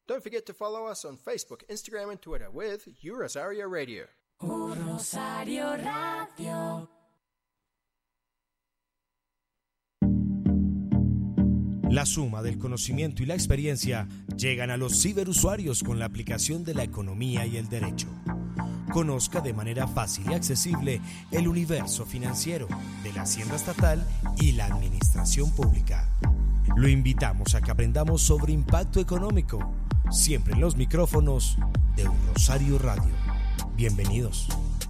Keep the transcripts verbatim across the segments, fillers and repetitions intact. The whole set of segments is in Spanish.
Don't forget to follow us on Facebook, Instagram, and Twitter with U Rosario Radio. U Rosario Radio. La suma del conocimiento y la experiencia llegan a los ciberusuarios con la aplicación de la economía y el derecho. Conozca de manera fácil y accesible el universo financiero de la Hacienda Estatal y la Administración Pública. Lo invitamos a que aprendamos sobre impacto económico, siempre en los micrófonos de U Rosario Radio. Bienvenidos.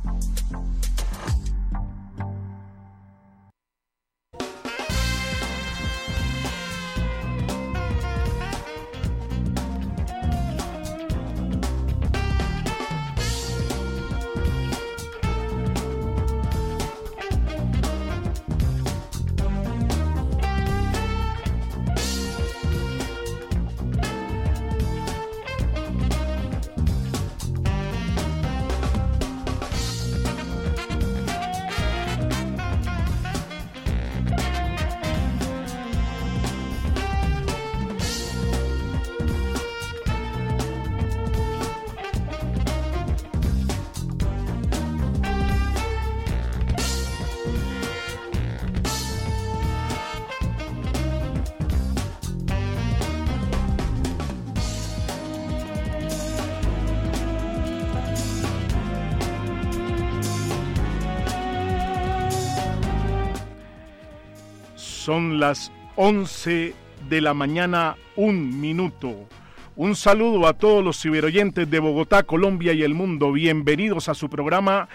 Son las once de la mañana, un minuto. Un saludo a todos los ciberoyentes de Bogotá, Colombia y el mundo. Bienvenidos a su programa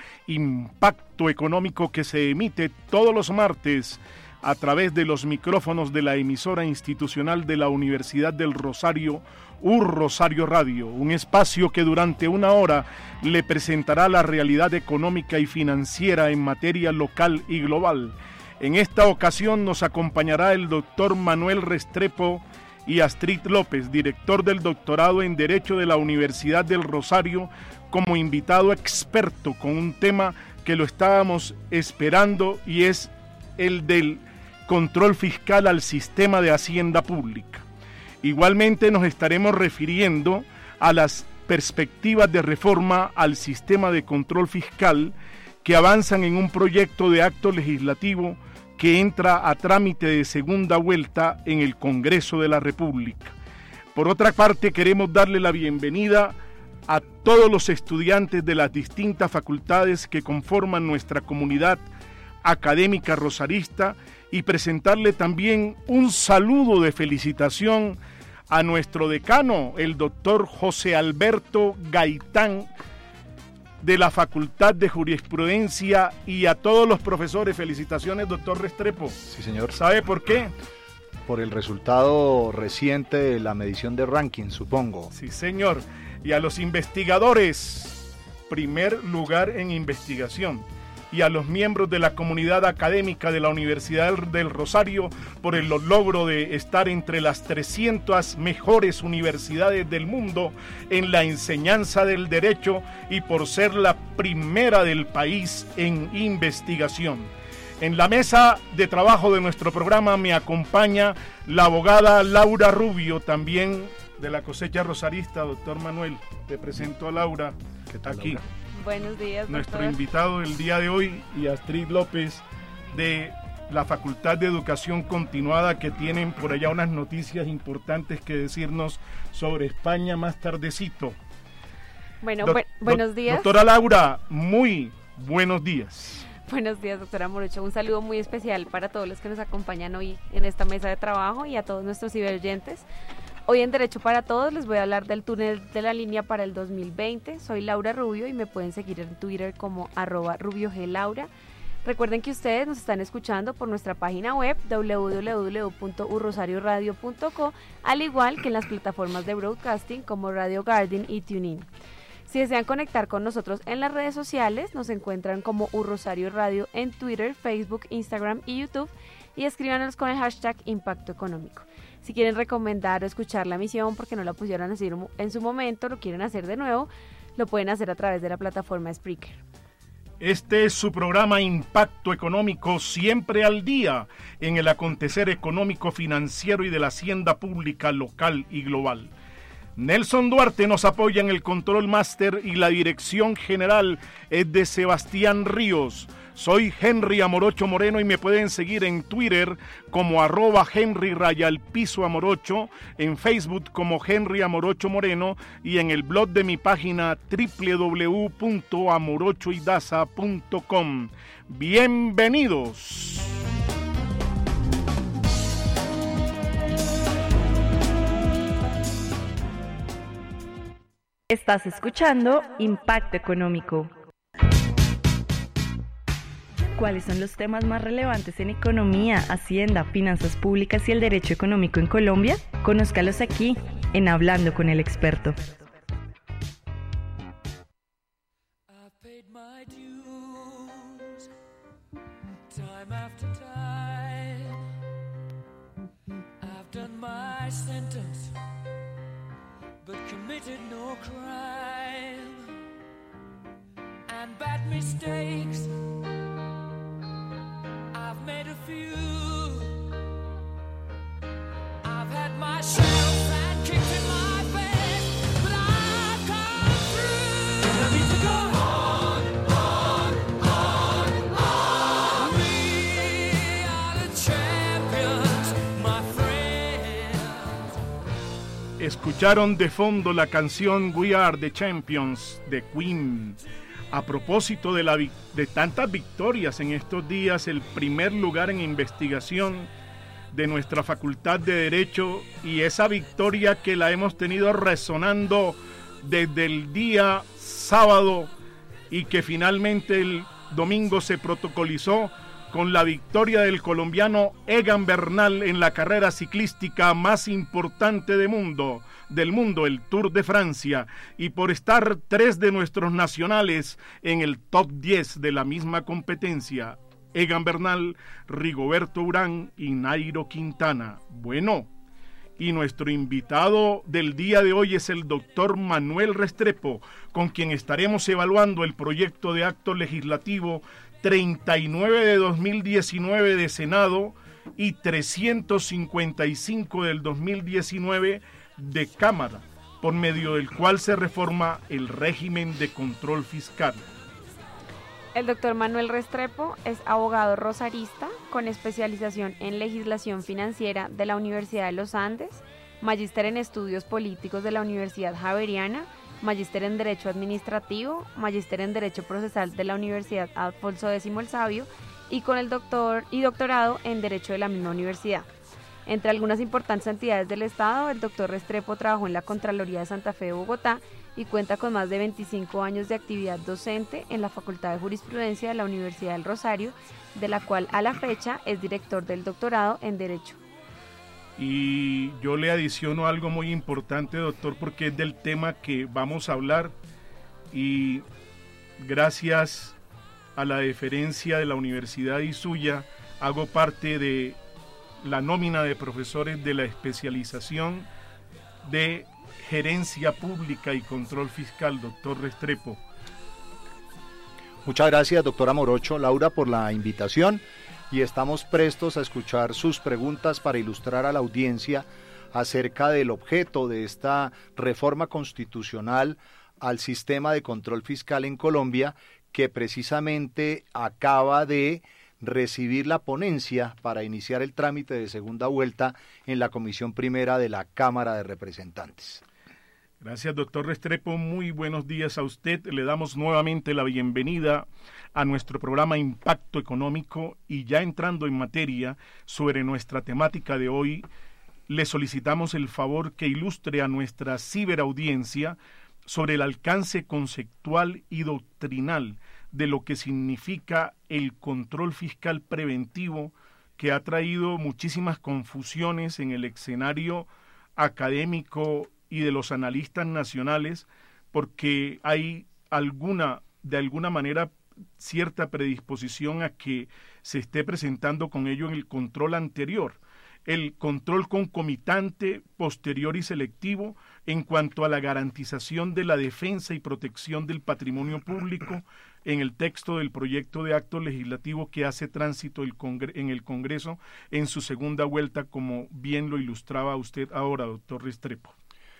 Impacto Económico, que se emite todos los martes a través de los micrófonos de la emisora institucional de la Universidad del Rosario, U Rosario Radio, un espacio que durante una hora le presentará la realidad económica y financiera en materia local y global. En esta ocasión nos acompañará el doctor Manuel Restrepo y Astrid López, director del doctorado en Derecho de la Universidad del Rosario, como invitado experto con un tema que lo estábamos esperando y es el del control fiscal al sistema de hacienda pública. Igualmente nos estaremos refiriendo a las perspectivas de reforma al sistema de control fiscal que avanzan en un proyecto de acto legislativo que entra a trámite de segunda vuelta en el Congreso de la República. Por otra parte, queremos darle la bienvenida a todos los estudiantes de las distintas facultades que conforman nuestra comunidad académica rosarista y presentarle también un saludo de felicitación a nuestro decano, el doctor José Alberto Gaitán, de la Facultad de Jurisprudencia, y a todos los profesores. Felicitaciones, doctor Restrepo. Sí, señor. ¿Sabe por qué? Por el resultado reciente de la medición de ranking, supongo. Sí, señor. Y a los investigadores, primer lugar en investigación. Y a los miembros de la comunidad académica de la Universidad del Rosario por el logro de estar entre las trescientas mejores universidades del mundo en la enseñanza del derecho y por ser la primera del país en investigación. En la mesa de trabajo de nuestro programa me acompaña la abogada Laura Rubio, también de la cosecha rosarista. Doctor Manuel, te presento a Laura. ¿Qué tal, aquí? Laura? Buenos días, nuestro doctor. invitado del día de hoy, y Astrid López de la Facultad de Educación Continuada, que tienen por allá unas noticias importantes que decirnos sobre España más tardecito. Bueno, Do- bu- buenos días. Doctora Laura, muy buenos días. Buenos días, doctora Morocho. Un saludo muy especial para todos los que nos acompañan hoy en esta mesa de trabajo y a todos nuestros ciberoyentes. Hoy en Derecho para Todos les voy a hablar del túnel de la línea para el dos mil veinte. Soy Laura Rubio y me pueden seguir en Twitter como arroba rubioglaura. Recuerden que ustedes nos están escuchando por nuestra página web doble u doble u doble u punto u rosario radio punto co, al igual que en las plataformas de broadcasting como Radio Garden y TuneIn. Si desean conectar con nosotros en las redes sociales, nos encuentran como U Rosario Radio en Twitter, Facebook, Instagram y YouTube, y escríbanos con el hashtag Impacto Económico. Si quieren recomendar o escuchar la emisión porque no la pusieron así en su momento, lo quieren hacer de nuevo, lo pueden hacer a través de la plataforma Spreaker. Este es su programa Impacto Económico, siempre al día en el acontecer económico, financiero y de la hacienda pública local y global. Nelson Duarte nos apoya en el control máster y la dirección general es de Sebastián Ríos. Soy Henry Amorocho Moreno y me pueden seguir en Twitter como arroba Henry Rayal Piso Amorocho, en Facebook como Henry Amorocho Moreno y en el blog de mi página doble u doble u doble u punto amorocho y daza punto com. Bienvenidos. Estás escuchando Impacto Económico. ¿Cuáles son los temas más relevantes en economía, hacienda, finanzas públicas y el derecho económico en Colombia? Conózcalos aquí, en Hablando con el Experto. But committed no crime and bad mistakes. I've made a few. I've had my shells and kicked in my face, but I've come through. I need to go on, on, on, on. We are the champions, my friends. Escucharon de fondo la canción We Are the Champions de Queen. A propósito de, la, de tantas victorias en estos días, el primer lugar en investigación de nuestra Facultad de Derecho y esa victoria que la hemos tenido resonando desde el día sábado y que finalmente el domingo se protocolizó con la victoria del colombiano Egan Bernal en la carrera ciclística más importante del mundo, del mundo, el Tour de Francia, y por estar tres de nuestros nacionales en el top diez de la misma competencia, Egan Bernal, Rigoberto Urán y Nairo Quintana. Bueno, y nuestro invitado del día de hoy es el doctor Manuel Restrepo, con quien estaremos evaluando el proyecto de acto legislativo treinta y nueve de dos mil diecinueve de Senado y trescientos cincuenta y cinco del dos mil diecinueve de Cámara, por medio del cual se reforma el régimen de control fiscal. El doctor Manuel Restrepo es abogado rosarista con especialización en legislación financiera de la Universidad de los Andes, magíster en estudios políticos de la Universidad Javeriana, magíster en Derecho Administrativo, magíster en Derecho Procesal de la Universidad Alfonso X el Sabio y con el doctor y doctorado en Derecho de la misma universidad. Entre algunas importantes entidades del Estado, el doctor Restrepo trabajó en la Contraloría de Santa Fe de Bogotá y cuenta con más de veinticinco años de actividad docente en la Facultad de Jurisprudencia de la Universidad del Rosario, de la cual a la fecha es director del doctorado en Derecho. Y yo le adiciono algo muy importante, doctor, porque es del tema que vamos a hablar y gracias a la deferencia de la universidad y suya, hago parte de la nómina de profesores de la especialización de Gerencia Pública y Control Fiscal, doctor Restrepo. Muchas gracias, doctora Morocho, Laura, por la invitación. Y estamos prestos a escuchar sus preguntas para ilustrar a la audiencia acerca del objeto de esta reforma constitucional al sistema de control fiscal en Colombia, que precisamente acaba de recibir la ponencia para iniciar el trámite de segunda vuelta en la Comisión Primera de la Cámara de Representantes. Gracias, doctor Restrepo. Muy buenos días a usted. Le damos nuevamente la bienvenida a nuestro programa Impacto Económico y ya entrando en materia sobre nuestra temática de hoy, le solicitamos el favor que ilustre a nuestra ciberaudiencia sobre el alcance conceptual y doctrinal de lo que significa el control fiscal preventivo, que ha traído muchísimas confusiones en el escenario académico y de los analistas nacionales, porque hay alguna, de alguna manera, cierta predisposición a que se esté presentando con ello en el control anterior, el control concomitante, posterior y selectivo en cuanto a la garantización de la defensa y protección del patrimonio público en el texto del proyecto de acto legislativo que hace tránsito el Congre- en el Congreso en su segunda vuelta, como bien lo ilustraba usted ahora, doctor Restrepo.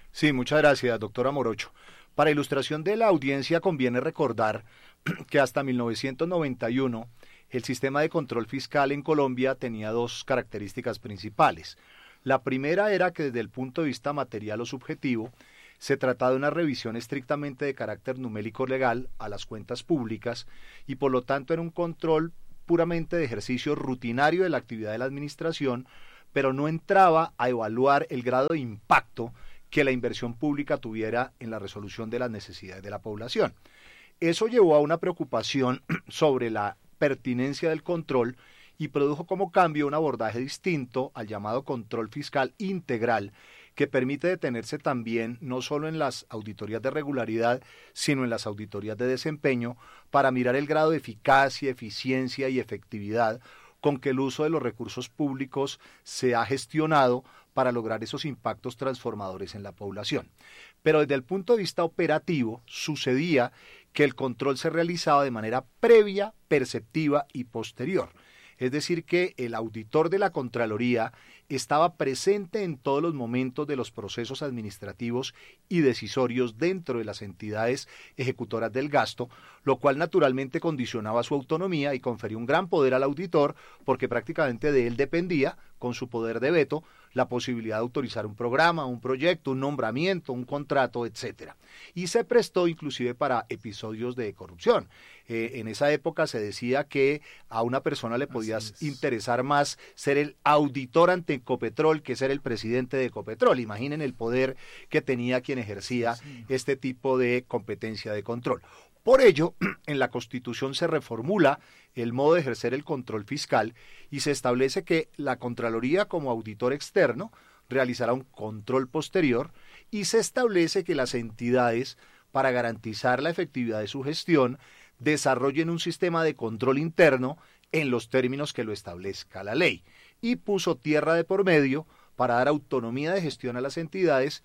Sí, muchas gracias, doctora Morocho. Para ilustración de la audiencia conviene recordar que hasta mil novecientos noventa y uno el sistema de control fiscal en Colombia tenía dos características principales. La primera era que desde el punto de vista material o subjetivo se trataba de una revisión estrictamente de carácter numérico legal a las cuentas públicas y por lo tanto era un control puramente de ejercicio rutinario de la actividad de la administración, pero no entraba a evaluar el grado de impacto que la inversión pública tuviera en la resolución de las necesidades de la población. Eso llevó a una preocupación sobre la pertinencia del control y produjo como cambio un abordaje distinto al llamado control fiscal integral, que permite detenerse también no solo en las auditorías de regularidad, sino en las auditorías de desempeño, para mirar el grado de eficacia, eficiencia y efectividad con que el uso de los recursos públicos se ha gestionado para lograr esos impactos transformadores en la población. Pero desde el punto de vista operativo, sucedía que el control se realizaba de manera previa, perceptiva y posterior. Es decir, que el auditor de la Contraloría estaba presente en todos los momentos de los procesos administrativos y decisorios dentro de las entidades ejecutoras del gasto, lo cual naturalmente condicionaba su autonomía y confería un gran poder al auditor, porque prácticamente de él dependía, con su poder de veto, la posibilidad de autorizar un programa, un proyecto, un nombramiento, un contrato, etcétera. Y se prestó inclusive para episodios de corrupción. Eh, en esa época se decía que a una persona le podía interesar más ser el auditor ante Ecopetrol que ser el presidente de Ecopetrol. Imaginen el poder que tenía quien ejercía sí. este tipo de competencia de control. Por ello, en la Constitución se reformula el modo de ejercer el control fiscal y se establece que la Contraloría como auditor externo realizará un control posterior y se establece que las entidades, para garantizar la efectividad de su gestión, desarrollen un sistema de control interno en los términos que lo establezca la ley, y puso tierra de por medio para dar autonomía de gestión a las entidades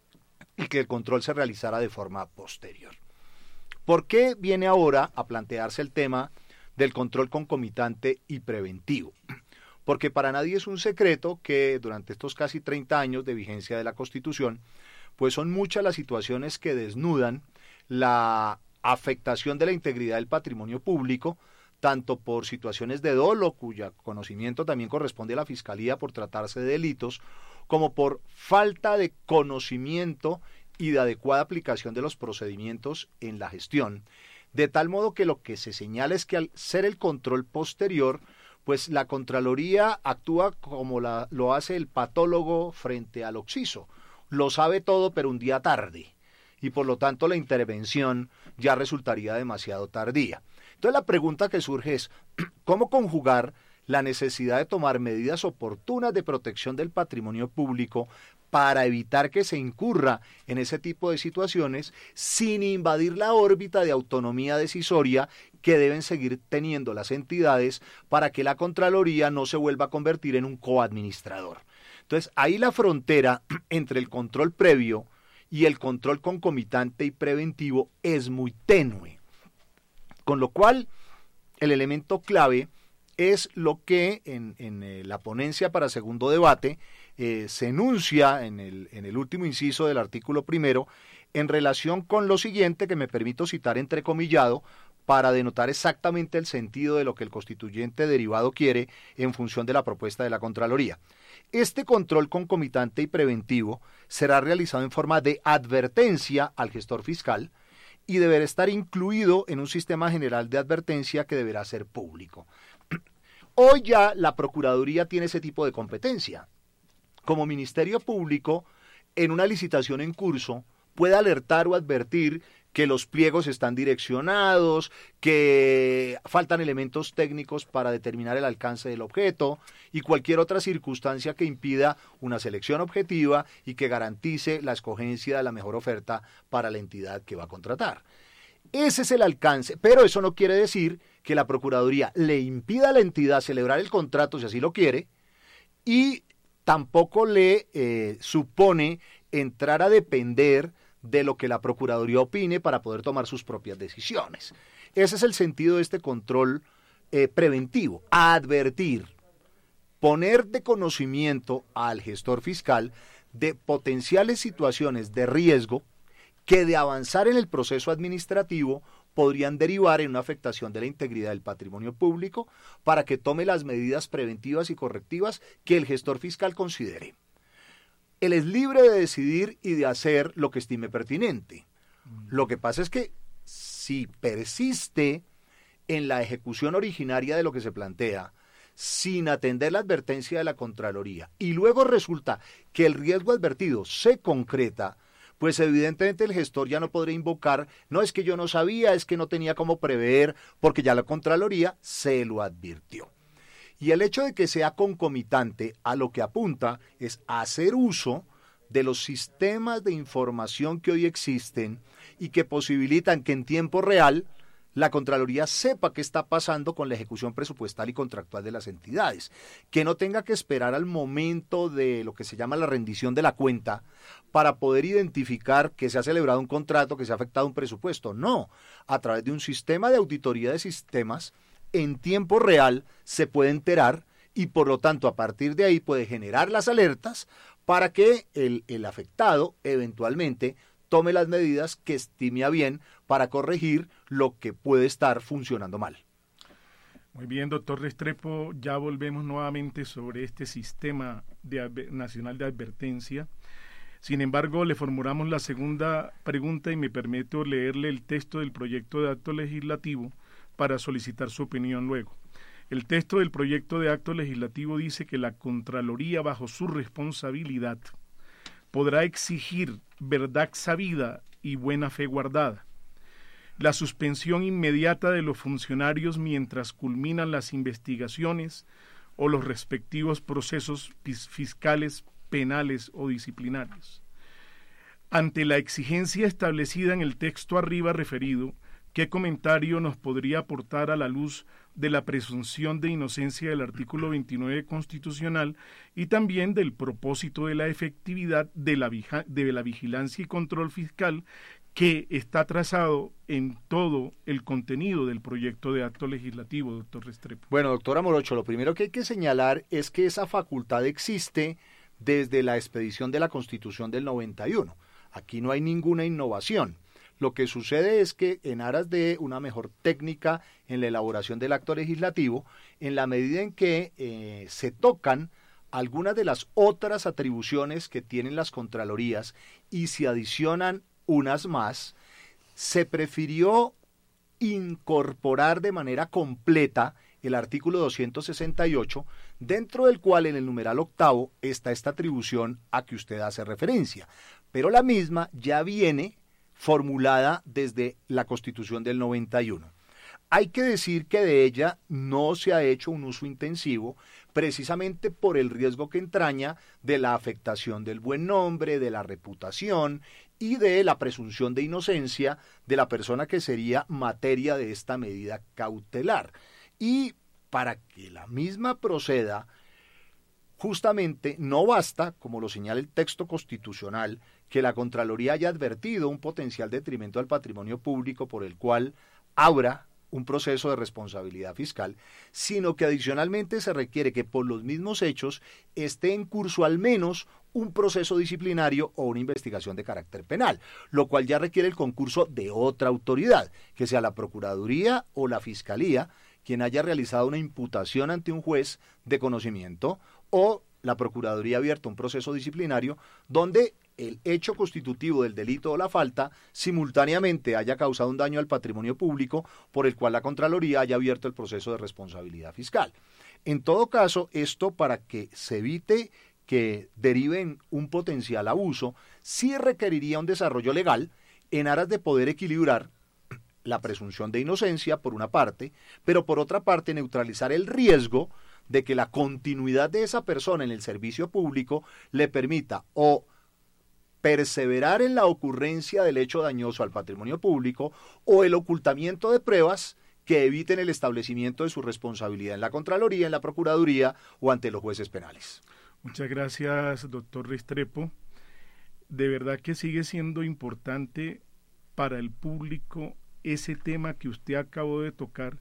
y que el control se realizara de forma posterior. ¿Por qué viene ahora a plantearse el tema del control concomitante y preventivo? Porque para nadie es un secreto que durante estos casi treinta años de vigencia de la Constitución, pues son muchas las situaciones que desnudan la afectación de la integridad del patrimonio público, tanto por situaciones de dolo, cuyo conocimiento también corresponde a la Fiscalía por tratarse de delitos, como por falta de conocimiento y de adecuada aplicación de los procedimientos en la gestión, de tal modo que lo que se señala es que al ser el control posterior, pues la Contraloría actúa como la, lo hace el patólogo frente al occiso, lo sabe todo pero un día tarde, y por lo tanto la intervención ya resultaría demasiado tardía. Entonces la pregunta que surge es, ¿cómo conjugar la necesidad de tomar medidas oportunas de protección del patrimonio público para evitar que se incurra en ese tipo de situaciones sin invadir la órbita de autonomía decisoria que deben seguir teniendo las entidades para que la Contraloría no se vuelva a convertir en un coadministrador? Entonces ahí la frontera entre el control previo y el control concomitante y preventivo es muy tenue. Con lo cual, el elemento clave es lo que en, en eh, la ponencia para segundo debate eh, se enuncia en el, en el último inciso del artículo primero en relación con lo siguiente, que me permito citar entrecomillado para denotar exactamente el sentido de lo que el constituyente derivado quiere en función de la propuesta de la Contraloría. Este control concomitante y preventivo será realizado en forma de advertencia al gestor fiscal y deberá estar incluido en un sistema general de advertencia que deberá ser público. Hoy ya la Procuraduría tiene ese tipo de competencia. Como Ministerio Público, en una licitación en curso, puede alertar o advertir que los pliegos están direccionados, que faltan elementos técnicos para determinar el alcance del objeto y cualquier otra circunstancia que impida una selección objetiva y que garantice la escogencia de la mejor oferta para la entidad que va a contratar. Ese es el alcance, pero eso no quiere decir que la Procuraduría le impida a la entidad celebrar el contrato si así lo quiere y tampoco le eh, supone entrar a depender de lo que la Procuraduría opine para poder tomar sus propias decisiones. Ese es el sentido de este control eh, preventivo, advertir, poner de conocimiento al gestor fiscal de potenciales situaciones de riesgo que de avanzar en el proceso administrativo podrían derivar en una afectación de la integridad del patrimonio público para que tome las medidas preventivas y correctivas que el gestor fiscal considere. Él es libre de decidir y de hacer lo que estime pertinente. Lo que pasa es que si persiste en la ejecución originaria de lo que se plantea, sin atender la advertencia de la Contraloría, y luego resulta que el riesgo advertido se concreta, pues evidentemente el gestor ya no podrá invocar, no es que yo no sabía, es que no tenía cómo prever, porque ya la Contraloría se lo advirtió. Y el hecho de que sea concomitante a lo que apunta es hacer uso de los sistemas de información que hoy existen y que posibilitan que en tiempo real la Contraloría sepa qué está pasando con la ejecución presupuestal y contractual de las entidades, que no tenga que esperar al momento de lo que se llama la rendición de la cuenta para poder identificar que se ha celebrado un contrato, que se ha afectado un presupuesto. No, a través de un sistema de auditoría de sistemas, en tiempo real se puede enterar y por lo tanto a partir de ahí puede generar las alertas para que el, el afectado eventualmente tome las medidas que estime a bien para corregir lo que puede estar funcionando mal. Muy bien, doctor Restrepo, ya volvemos nuevamente sobre este sistema de, nacional de advertencia. Sin embargo, le formulamos la segunda pregunta y me permito leerle el texto del proyecto de acto legislativo para solicitar su opinión luego. El texto del proyecto de acto legislativo dice que la Contraloría, bajo su responsabilidad, podrá exigir verdad sabida y buena fe guardada, la suspensión inmediata de los funcionarios mientras culminan las investigaciones o los respectivos procesos fiscales, penales o disciplinarios. Ante la exigencia establecida en el texto arriba referido, ¿qué comentario nos podría aportar a la luz de la presunción de inocencia del artículo veintinueve constitucional y también del propósito de la efectividad de la, de la vigilancia y control fiscal que está trazado en todo el contenido del proyecto de acto legislativo, doctor Restrepo? Bueno, doctora Morocho, lo primero que hay que señalar es que esa facultad existe desde la expedición de la Constitución del noventa y uno. Aquí no hay ninguna innovación. Lo que sucede es que en aras de una mejor técnica en la elaboración del acto legislativo, en la medida en que eh, se tocan algunas de las otras atribuciones que tienen las Contralorías y se adicionan unas más, se prefirió incorporar de manera completa el artículo doscientos sesenta y ocho, dentro del cual en el numeral octavo está esta atribución a que usted hace referencia, pero la misma ya viene formulada desde la Constitución del noventa y uno. Hay que decir que de ella no se ha hecho un uso intensivo, precisamente por el riesgo que entraña de la afectación del buen nombre, de la reputación y de la presunción de inocencia de la persona que sería materia de esta medida cautelar. Y para que la misma proceda, justamente no basta, como lo señala el texto constitucional, que la Contraloría haya advertido un potencial detrimento al patrimonio público por el cual abra un proceso de responsabilidad fiscal, sino que adicionalmente se requiere que por los mismos hechos esté en curso al menos un proceso disciplinario o una investigación de carácter penal, lo cual ya requiere el concurso de otra autoridad, que sea la Procuraduría o la Fiscalía, quien haya realizado una imputación ante un juez de conocimiento, o la Procuraduría abierta un proceso disciplinario donde el hecho constitutivo del delito o la falta simultáneamente haya causado un daño al patrimonio público por el cual la Contraloría haya abierto el proceso de responsabilidad fiscal. En todo caso, esto para que se evite que derive en un potencial abuso, sí requeriría un desarrollo legal en aras de poder equilibrar la presunción de inocencia por una parte, pero por otra parte neutralizar el riesgo de que la continuidad de esa persona en el servicio público le permita o perseverar en la ocurrencia del hecho dañoso al patrimonio público o el ocultamiento de pruebas que eviten el establecimiento de su responsabilidad en la Contraloría, en la Procuraduría o ante los jueces penales. Muchas gracias, doctor Restrepo. De verdad que sigue siendo importante para el público ese tema que usted acabó de tocar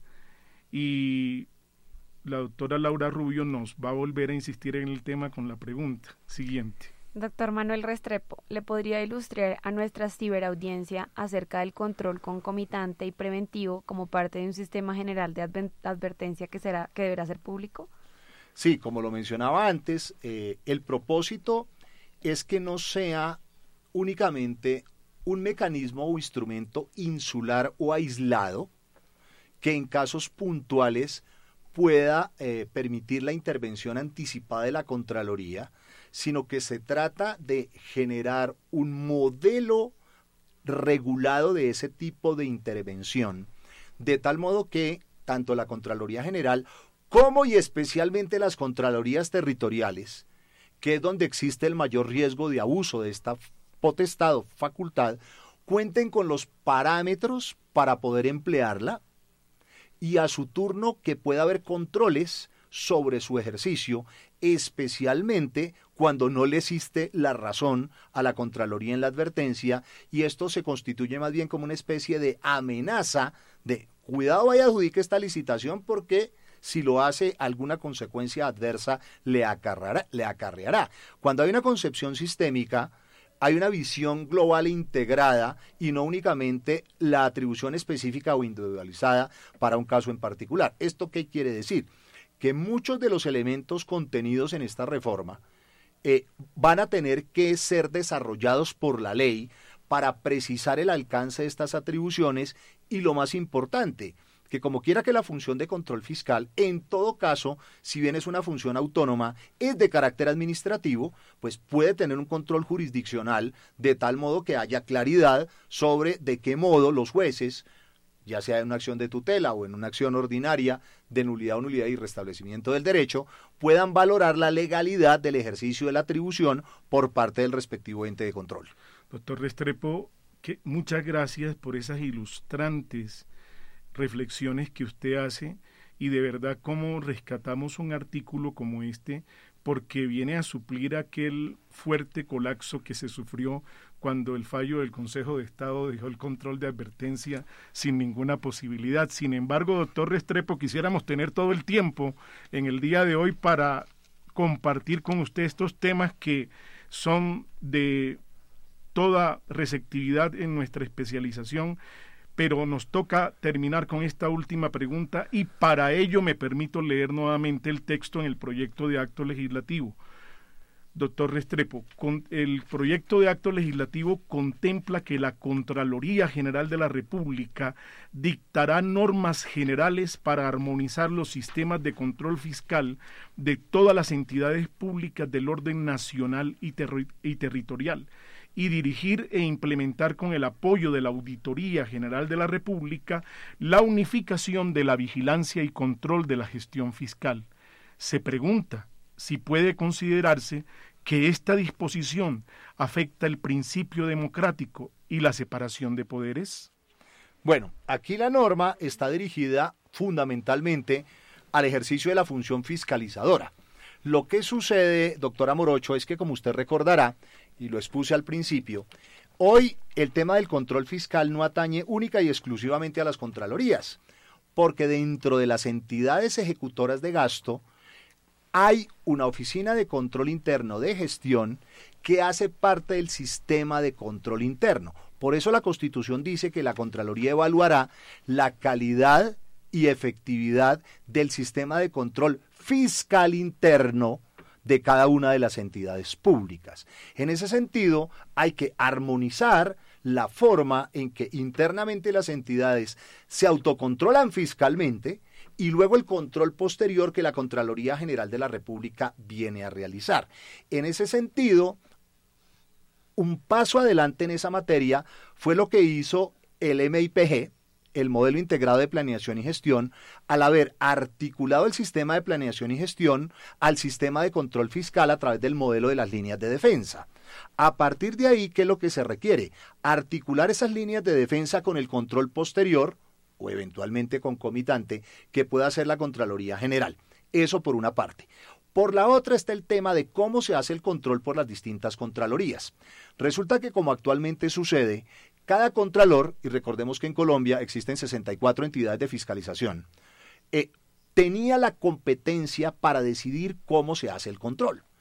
y la doctora Laura Rubio nos va a volver a insistir en el tema con la pregunta siguiente. Doctor Manuel Restrepo, ¿le podría ilustrar a nuestra ciberaudiencia acerca del control concomitante y preventivo como parte de un sistema general de adver- advertencia que, será, que deberá ser público? Sí, como lo mencionaba antes, eh, el propósito es que no sea únicamente un mecanismo o instrumento insular o aislado que en casos puntuales pueda eh, permitir la intervención anticipada de la Contraloría, sino que se trata de generar un modelo regulado de ese tipo de intervención, de tal modo que tanto la Contraloría General como y especialmente las Contralorías Territoriales, que es donde existe el mayor riesgo de abuso de esta potestad o facultad, cuenten con los parámetros para poder emplearla y a su turno que pueda haber controles sobre su ejercicio, especialmente cuando no le existe la razón a la Contraloría en la advertencia, y esto se constituye más bien como una especie de amenaza de cuidado, vaya adjudique esta licitación porque si lo hace alguna consecuencia adversa le acarreará, le acarreará. Cuando hay una concepción sistémica, hay una visión global e integrada y no únicamente la atribución específica o individualizada para un caso en particular. ¿Esto qué quiere decir? Que muchos de los elementos contenidos en esta reforma eh, van a tener que ser desarrollados por la ley para precisar el alcance de estas atribuciones y lo más importante, que como quiera que la función de control fiscal, en todo caso, si bien es una función autónoma, es de carácter administrativo, pues puede tener un control jurisdiccional de tal modo que haya claridad sobre de qué modo los jueces, ya sea en una acción de tutela o en una acción ordinaria de nulidad o nulidad y restablecimiento del derecho, puedan valorar la legalidad del ejercicio de la atribución por parte del respectivo ente de control. Doctor Restrepo, que muchas gracias por esas ilustrantes reflexiones que usted hace, y de verdad cómo rescatamos un artículo como este, porque viene a suplir aquel fuerte colapso que se sufrió cuando el fallo del Consejo de Estado dejó el control de advertencia sin ninguna posibilidad. Sin embargo, doctor Restrepo, quisiéramos tener todo el tiempo en el día de hoy para compartir con usted estos temas que son de toda receptividad en nuestra especialización, pero nos toca terminar con esta última pregunta y para ello me permito leer nuevamente el texto en el proyecto de acto legislativo. Doctor Restrepo, con el proyecto de acto legislativo contempla que la Contraloría General de la República dictará normas generales para armonizar los sistemas de control fiscal de todas las entidades públicas del orden nacional y, terri- y territorial, y dirigir e implementar con el apoyo de la Auditoría General de la República la unificación de la vigilancia y control de la gestión fiscal. Se pregunta si puede considerarse que esta disposición afecta el principio democrático y la separación de poderes. Bueno, aquí la norma está dirigida fundamentalmente al ejercicio de la función fiscalizadora. Lo que sucede, doctora Morocho, es que como usted recordará, y lo expuse al principio, hoy el tema del control fiscal no atañe única y exclusivamente a las contralorías, porque dentro de las entidades ejecutoras de gasto hay una oficina de control interno de gestión que hace parte del sistema de control interno. Por eso la Constitución dice que la Contraloría evaluará la calidad y efectividad del sistema de control fiscal interno de cada una de las entidades públicas. En ese sentido, hay que armonizar la forma en que internamente las entidades se autocontrolan fiscalmente y luego el control posterior que la Contraloría General de la República viene a realizar. En ese sentido, un paso adelante en esa materia fue lo que hizo el M I P G, el Modelo Integrado de Planeación y Gestión, al haber articulado el sistema de planeación y gestión al sistema de control fiscal a través del modelo de las líneas de defensa. A partir de ahí, ¿qué es lo que se requiere? Articular esas líneas de defensa con el control posterior o eventualmente concomitante que pueda hacer la Contraloría General. Eso por una parte. Por la otra está el tema de cómo se hace el control por las distintas contralorías. Resulta que como actualmente sucede, cada contralor, y recordemos que en Colombia existen sesenta y cuatro entidades de fiscalización, eh, tenía la competencia para decidir cómo se hace el control.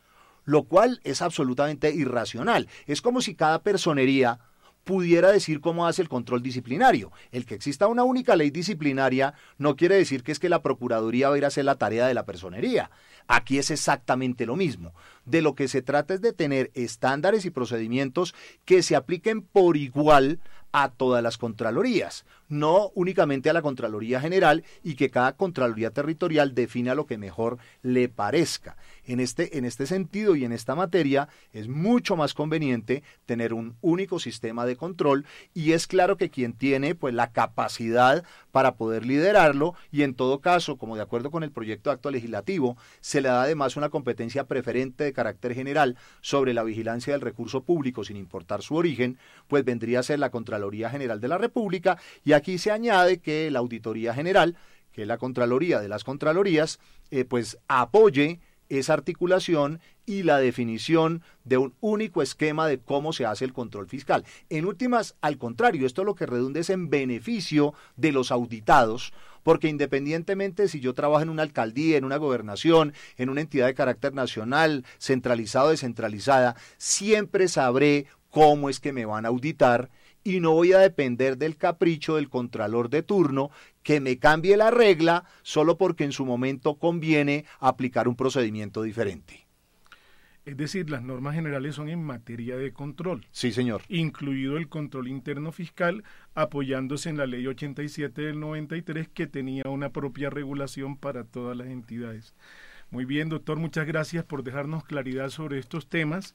lo cual es absolutamente irracional. Es como si cada personería pudiera decir cómo hace el control disciplinario. El que exista una única ley disciplinaria no quiere decir que es que la Procuraduría va a ir a hacer la tarea de la personería. Aquí es exactamente lo mismo. De lo que se trata es de tener estándares y procedimientos que se apliquen por igual a todas las contralorías, no únicamente a la Contraloría General, y que cada Contraloría Territorial defina lo que mejor le parezca. En este, en este sentido y en esta materia es mucho más conveniente tener un único sistema de control, y es claro que quien tiene pues la capacidad para poder liderarlo, y en todo caso, como de acuerdo con el proyecto de acto legislativo, se le da además una competencia preferente de carácter general sobre la vigilancia del recurso público sin importar su origen, pues vendría a ser la Contraloría General de la República, y aquí se añade que la Auditoría General, que es la Contraloría de las Contralorías, eh, pues apoye esa articulación y la definición de un único esquema de cómo se hace el control fiscal. En últimas, al contrario, esto lo que redunda es en beneficio de los auditados, porque independientemente si yo trabajo en una alcaldía, en una gobernación, en una entidad de carácter nacional, centralizada o descentralizada, siempre sabré cómo es que me van a auditar, y no voy a depender del capricho del contralor de turno que me cambie la regla solo porque en su momento conviene aplicar un procedimiento diferente. Es decir, las normas generales son en materia de control. Sí, señor. Incluido el control interno fiscal, apoyándose en la ley ochenta y siete del noventa y tres, que tenía una propia regulación para todas las entidades. Muy bien, doctor, muchas gracias por dejarnos claridad sobre estos temas.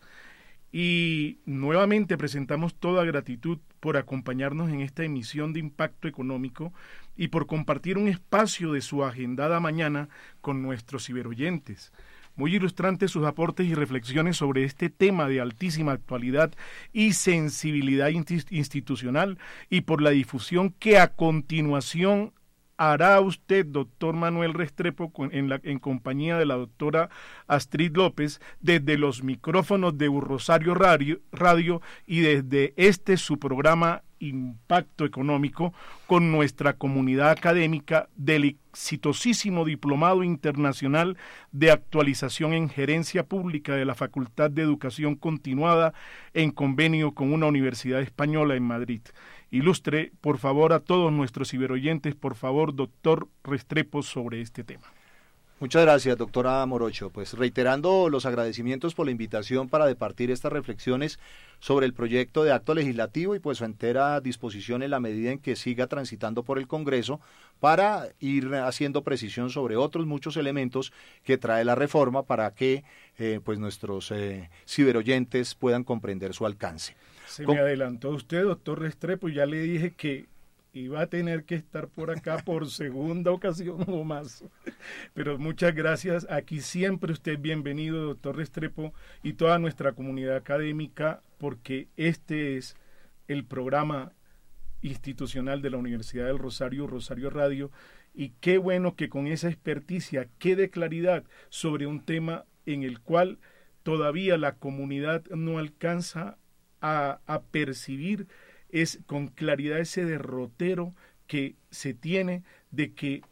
Y nuevamente presentamos toda gratitud por acompañarnos en esta emisión de Impacto Económico y por compartir un espacio de su agendada mañana con nuestros ciberoyentes. Muy ilustrantes sus aportes y reflexiones sobre este tema de altísima actualidad y sensibilidad institucional, y por la difusión que a continuación hará usted, doctor Manuel Restrepo, en, la, en compañía de la doctora Astrid López, desde los micrófonos de Rosario Radio, Radio y desde este su programa Impacto Económico, con nuestra comunidad académica del exitosísimo Diplomado Internacional de Actualización en Gerencia Pública de la Facultad de Educación Continuada, en convenio con una universidad española en Madrid. Ilustre, por favor, a todos nuestros ciberoyentes, por favor, doctor Restrepo, sobre este tema. Muchas gracias, doctora Morocho. Pues reiterando los agradecimientos por la invitación para departir estas reflexiones sobre el proyecto de acto legislativo, y pues su entera disposición en la medida en que siga transitando por el Congreso para ir haciendo precisión sobre otros muchos elementos que trae la reforma para que eh, pues nuestros eh, ciberoyentes puedan comprender su alcance. Se ¿Cómo? me adelantó usted, doctor Restrepo, y ya le dije que iba a tener que estar por acá por segunda ocasión o más. Pero muchas gracias. Aquí siempre usted es bienvenido, doctor Restrepo, y toda nuestra comunidad académica, porque este es el programa institucional de la Universidad del Rosario, Rosario Radio, y qué bueno que con esa experticia quede claridad sobre un tema en el cual todavía la comunidad no alcanza a, a percibir es con claridad ese derrotero que se tiene de que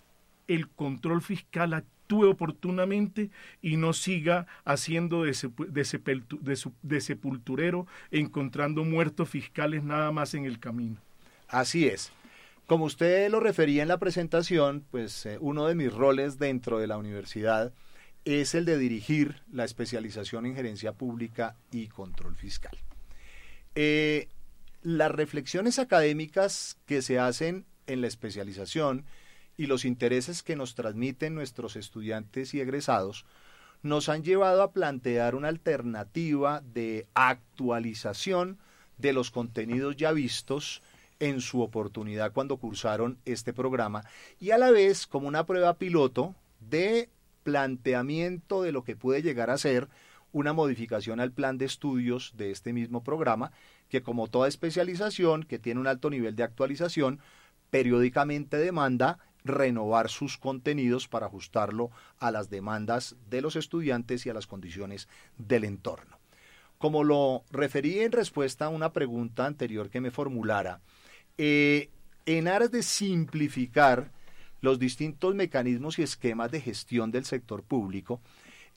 el control fiscal actúe oportunamente y no siga haciendo de, de, sepultu, de, de sepulturero, encontrando muertos fiscales nada más en el camino. Así es. Como usted lo refería en la presentación, pues eh, uno de mis roles dentro de la universidad es el de dirigir la especialización en gerencia pública y control fiscal. Eh, las reflexiones académicas que se hacen en la especialización y los intereses que nos transmiten nuestros estudiantes y egresados nos han llevado a plantear una alternativa de actualización de los contenidos ya vistos en su oportunidad cuando cursaron este programa, y a la vez como una prueba piloto de planteamiento de lo que puede llegar a ser una modificación al plan de estudios de este mismo programa, que como toda especialización que tiene un alto nivel de actualización, periódicamente demanda renovar sus contenidos para ajustarlo a las demandas de los estudiantes y a las condiciones del entorno. Como lo referí en respuesta a una pregunta anterior que me formulara, eh, en aras de simplificar los distintos mecanismos y esquemas de gestión del sector público,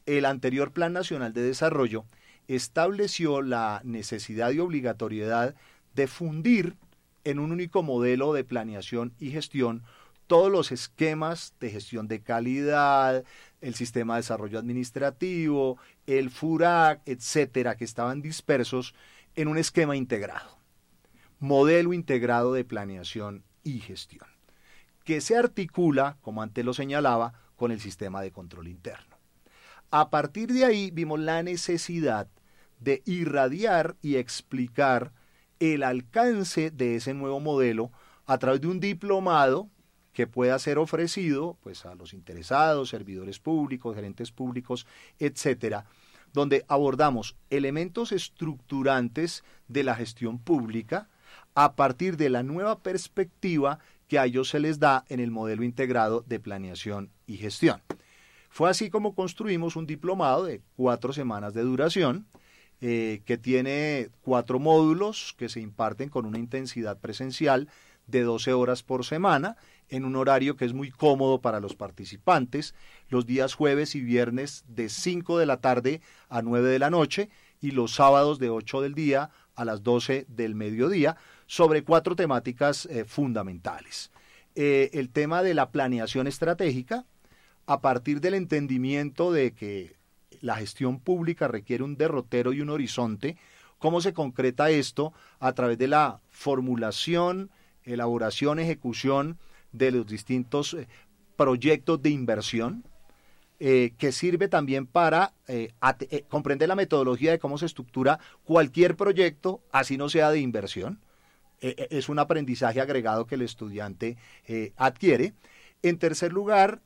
el anterior Plan Nacional de Desarrollo estableció la necesidad y obligatoriedad de fundir en un único modelo de planeación y gestión todos los esquemas de gestión de calidad, el sistema de desarrollo administrativo, el FURAC, etcétera, que estaban dispersos en un esquema integrado, modelo integrado de planeación y gestión, que se articula, como antes lo señalaba, con el sistema de control interno. A partir de ahí vimos la necesidad de irradiar y explicar el alcance de ese nuevo modelo a través de un diplomado que pueda ser ofrecido pues, a los interesados, servidores públicos, gerentes públicos, etcétera, donde abordamos elementos estructurantes de la gestión pública a partir de la nueva perspectiva que a ellos se les da en el modelo integrado de planeación y gestión. Fue así como construimos un diplomado de cuatro semanas de duración, eh, que tiene cuatro módulos que se imparten con una intensidad presencial de doce horas por semana, en un horario que es muy cómodo para los participantes, los días jueves y viernes de cinco de la tarde a nueve de la noche y los sábados de ocho del día a las doce del mediodía, sobre cuatro temáticas eh, fundamentales. Eh, el tema de la planeación estratégica, a partir del entendimiento de que la gestión pública requiere un derrotero y un horizonte, ¿cómo se concreta esto? A través de la formulación, elaboración, ejecución de los distintos eh, proyectos de inversión, eh, que sirve también para eh, at- eh, comprender la metodología de cómo se estructura cualquier proyecto, así no sea de inversión. Eh, es un aprendizaje agregado que el estudiante eh, adquiere. En tercer lugar,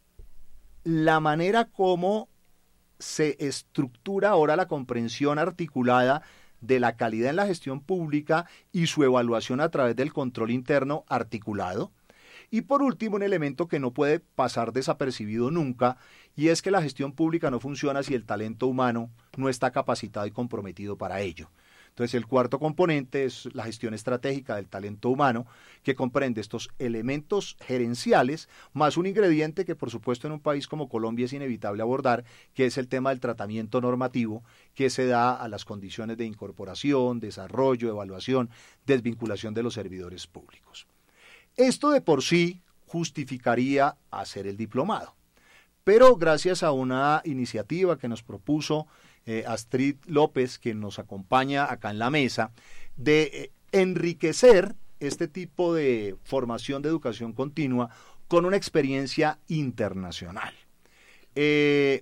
la manera como se estructura ahora la comprensión articulada de la calidad en la gestión pública y su evaluación a través del control interno articulado. Y por último, un elemento que no puede pasar desapercibido nunca, y es que la gestión pública no funciona si el talento humano no está capacitado y comprometido para ello. Entonces, el cuarto componente es la gestión estratégica del talento humano, que comprende estos elementos gerenciales, más un ingrediente que, por supuesto, en un país como Colombia es inevitable abordar, que es el tema del tratamiento normativo que se da a las condiciones de incorporación, desarrollo, evaluación, desvinculación de los servidores públicos. Esto de por sí justificaría hacer el diplomado, pero gracias a una iniciativa que nos propuso eh, Astrid López, que nos acompaña acá en la mesa, de eh, enriquecer este tipo de formación de educación continua con una experiencia internacional. Eh,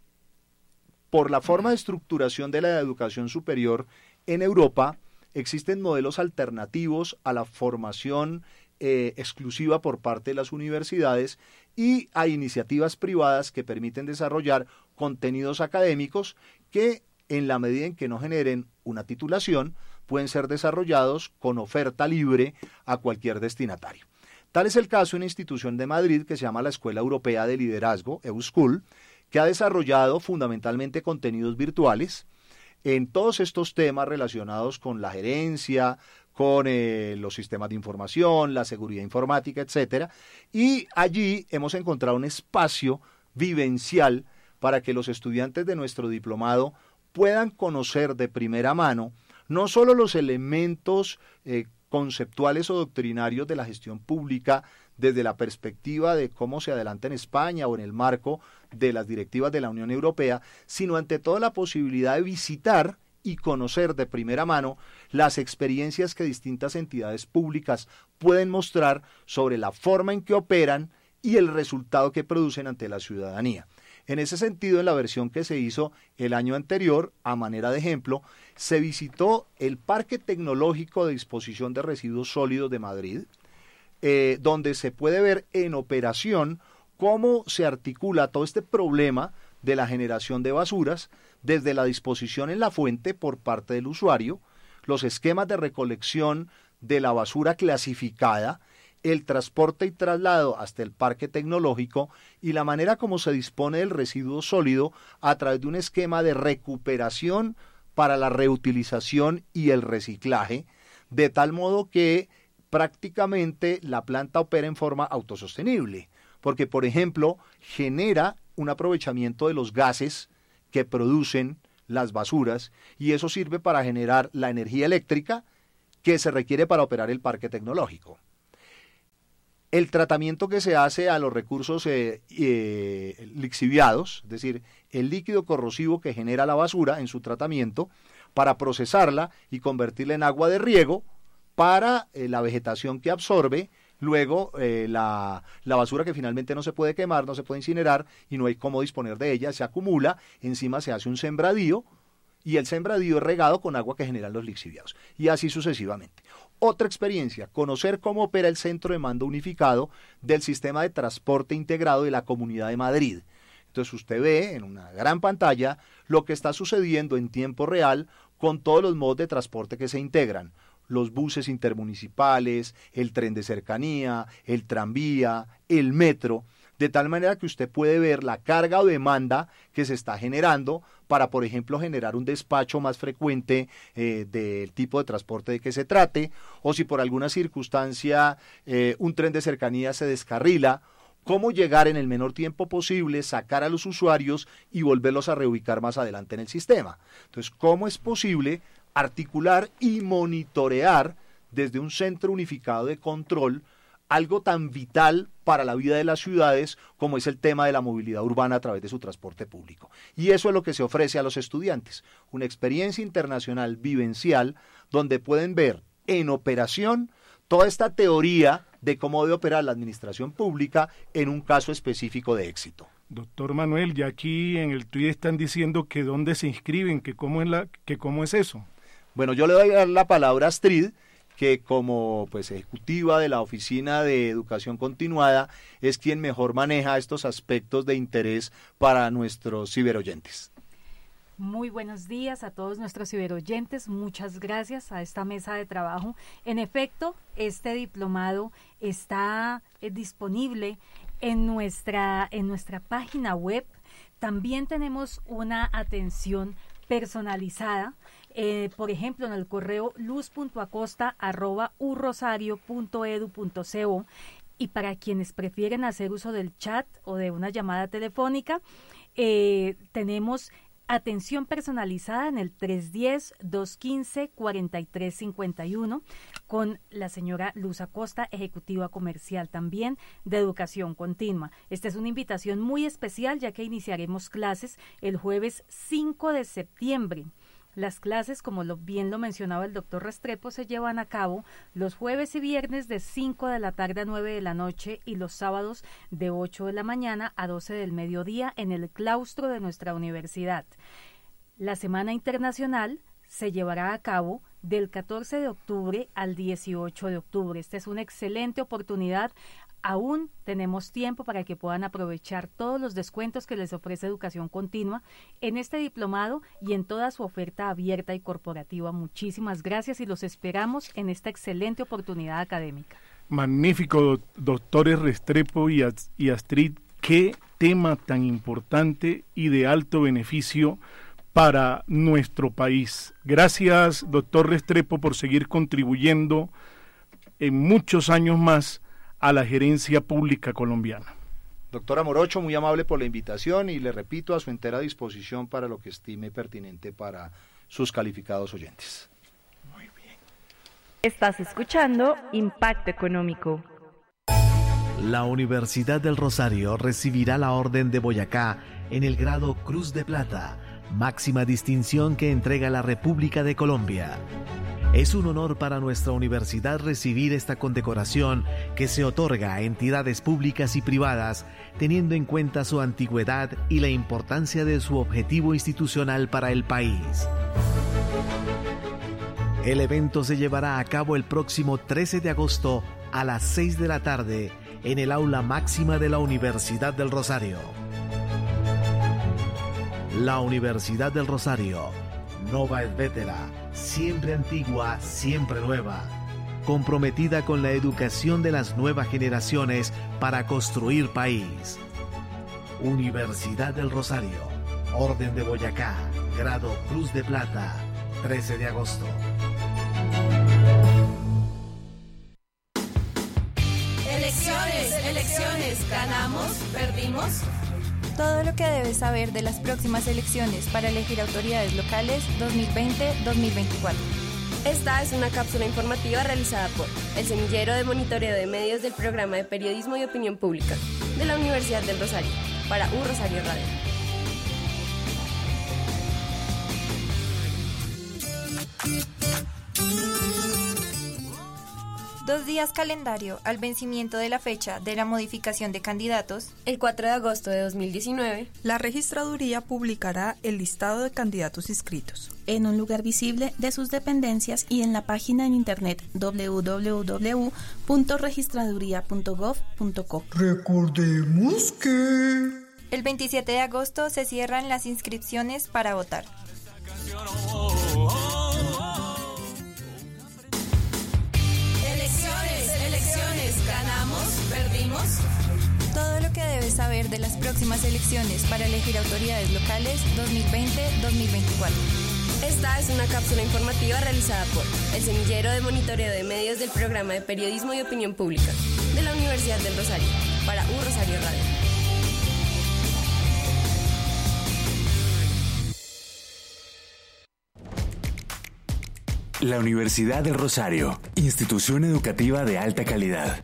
por la forma de estructuración de la educación superior en Europa, existen modelos alternativos a la formación Eh, exclusiva por parte de las universidades y hay iniciativas privadas que permiten desarrollar contenidos académicos que, en la medida en que no generen una titulación, pueden ser desarrollados con oferta libre a cualquier destinatario. Tal es el caso de una institución de Madrid que se llama la Escuela Europea de Liderazgo, EUSchool, que ha desarrollado fundamentalmente contenidos virtuales en todos estos temas relacionados con la gerencia, con eh, los sistemas de información, la seguridad informática, etcétera. Y allí hemos encontrado un espacio vivencial para que los estudiantes de nuestro diplomado puedan conocer de primera mano no solo los elementos eh, conceptuales o doctrinarios de la gestión pública desde la perspectiva de cómo se adelanta en España o en el marco de las directivas de la Unión Europea, sino ante todo la posibilidad de visitar y conocer de primera mano las experiencias que distintas entidades públicas pueden mostrar sobre la forma en que operan y el resultado que producen ante la ciudadanía. En ese sentido, en la versión que se hizo el año anterior, a manera de ejemplo, se visitó el Parque Tecnológico de Disposición de Residuos Sólidos de Madrid, eh, donde se puede ver en operación cómo se articula todo este problema de la generación de basuras desde la disposición en la fuente por parte del usuario, los esquemas de recolección de la basura clasificada, el transporte y traslado hasta el parque tecnológico y la manera como se dispone del residuo sólido a través de un esquema de recuperación para la reutilización y el reciclaje, de tal modo que prácticamente la planta opera en forma autosostenible, porque por ejemplo genera un aprovechamiento de los gases que producen las basuras, y eso sirve para generar la energía eléctrica que se requiere para operar el parque tecnológico. El tratamiento que se hace a los recursos eh, eh, lixiviados, es decir, el líquido corrosivo que genera la basura en su tratamiento, para procesarla y convertirla en agua de riego para eh, la vegetación que absorbe. Luego, eh, la, la basura que finalmente no se puede quemar, no se puede incinerar y no hay cómo disponer de ella, se acumula, encima se hace un sembradío y el sembradío es regado con agua que generan los lixiviados y así sucesivamente. Otra experiencia, conocer cómo opera el centro de mando unificado del sistema de transporte integrado de la Comunidad de Madrid. Entonces usted ve en una gran pantalla lo que está sucediendo en tiempo real con todos los modos de transporte que se integran. Los buses intermunicipales, el tren de cercanía, el tranvía, el metro, de tal manera que usted puede ver la carga o demanda que se está generando para, por ejemplo, generar un despacho más frecuente eh, del tipo de transporte de que se trate, o si por alguna circunstancia eh, un tren de cercanía se descarrila, cómo llegar en el menor tiempo posible, sacar a los usuarios y volverlos a reubicar más adelante en el sistema. Entonces, ¿cómo es posible articular y monitorear desde un centro unificado de control algo tan vital para la vida de las ciudades como es el tema de la movilidad urbana a través de su transporte público? Y eso es lo que se ofrece a los estudiantes, una experiencia internacional vivencial donde pueden ver en operación toda esta teoría de cómo debe operar la administración pública en un caso específico de éxito. Doctor Manuel, ya aquí en el tuit están diciendo que dónde se inscriben, que cómo es, la, que cómo es eso. Bueno, yo le doy a dar la palabra a Astrid, que como pues ejecutiva de la Oficina de Educación Continuada es quien mejor maneja estos aspectos de interés para nuestros ciberoyentes. Muy buenos días a todos nuestros ciberoyentes, muchas gracias a esta mesa de trabajo. En efecto, este diplomado está eh, disponible en nuestra, en nuestra página web. También tenemos una atención personalizada, eh, por ejemplo, en el correo luz punto acosta arroba u rosario punto edu punto co, y para quienes prefieren hacer uso del chat o de una llamada telefónica, eh, tenemos atención personalizada en el tres uno cero, dos uno cinco, cuatro tres cinco uno con la señora Luz Acosta, ejecutiva comercial también de Educación Continua. Esta es una invitación muy especial ya que iniciaremos clases el jueves cinco de septiembre. Las clases, como lo, bien lo mencionaba el doctor Restrepo, se llevan a cabo los jueves y viernes de cinco de la tarde a nueve de la noche y los sábados de ocho de la mañana a doce del mediodía en el claustro de nuestra universidad. La Semana Internacional se llevará a cabo del catorce de octubre al dieciocho de octubre. Esta es una excelente oportunidad. Aún tenemos tiempo para que puedan aprovechar todos los descuentos que les ofrece Educación Continua en este diplomado y en toda su oferta abierta y corporativa. Muchísimas gracias y los esperamos en esta excelente oportunidad académica. Magnífico, doctores Restrepo y Astrid. Qué tema tan importante y de alto beneficio para nuestro país. Gracias, doctor Restrepo, por seguir contribuyendo en muchos años más a la gerencia pública colombiana. Doctora Morocho, muy amable por la invitación y le repito a su entera disposición para lo que estime pertinente para sus calificados oyentes. Muy bien. Estás escuchando Impacto Económico. La Universidad del Rosario recibirá la Orden de Boyacá en el grado Cruz de Plata, máxima distinción que entrega la República de Colombia. Es un honor para nuestra universidad recibir esta condecoración que se otorga a entidades públicas y privadas, teniendo en cuenta su antigüedad y la importancia de su objetivo institucional para el país. El evento se llevará a cabo el próximo trece de agosto a las seis de la tarde en el aula máxima de la Universidad del Rosario. La Universidad del Rosario, Nova et Vetera, siempre antigua, siempre nueva, comprometida con la educación de las nuevas generaciones para construir país. Universidad del Rosario, Orden de Boyacá, grado Cruz de Plata, trece de agosto. Elecciones, elecciones, ganamos, perdimos. Todo lo que debes saber de las próximas elecciones para elegir autoridades locales dos mil veinte a dos mil veinticuatro. Esta es una cápsula informativa realizada por el Semillero de Monitoreo de Medios del Programa de Periodismo y Opinión Pública de la Universidad del Rosario, para U Rosario Radio. Dos días calendario al vencimiento de la fecha de la modificación de candidatos. El cuatro de agosto de dos mil diecinueve, la registraduría publicará el listado de candidatos inscritos en un lugar visible de sus dependencias y en la página en internet doble u doble u doble u punto registraduría punto gov punto co. Recordemos que el veintisiete de agosto se cierran las inscripciones para votar. ¿Ganamos? ¿Perdimos? Todo lo que debes saber de las próximas elecciones para elegir autoridades locales dos mil veinte a dos mil veinticuatro. Esta es una cápsula informativa realizada por el Semillero de Monitoreo de Medios del Programa de Periodismo y Opinión Pública de la Universidad del Rosario, para U Rosario Radio. La Universidad del Rosario, institución educativa de alta calidad.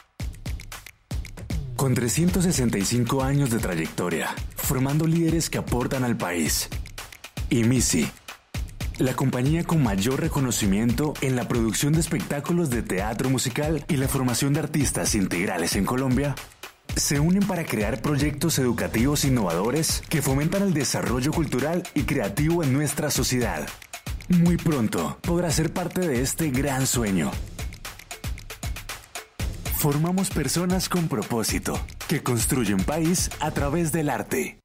Con trescientos sesenta y cinco años de trayectoria, formando líderes que aportan al país. Y MISI, la compañía con mayor reconocimiento en la producción de espectáculos de teatro musical y la formación de artistas integrales en Colombia, se unen para crear proyectos educativos innovadores que fomentan el desarrollo cultural y creativo en nuestra sociedad. Muy pronto podrá ser parte de este gran sueño. Formamos personas con propósito, que construyen país a través del arte.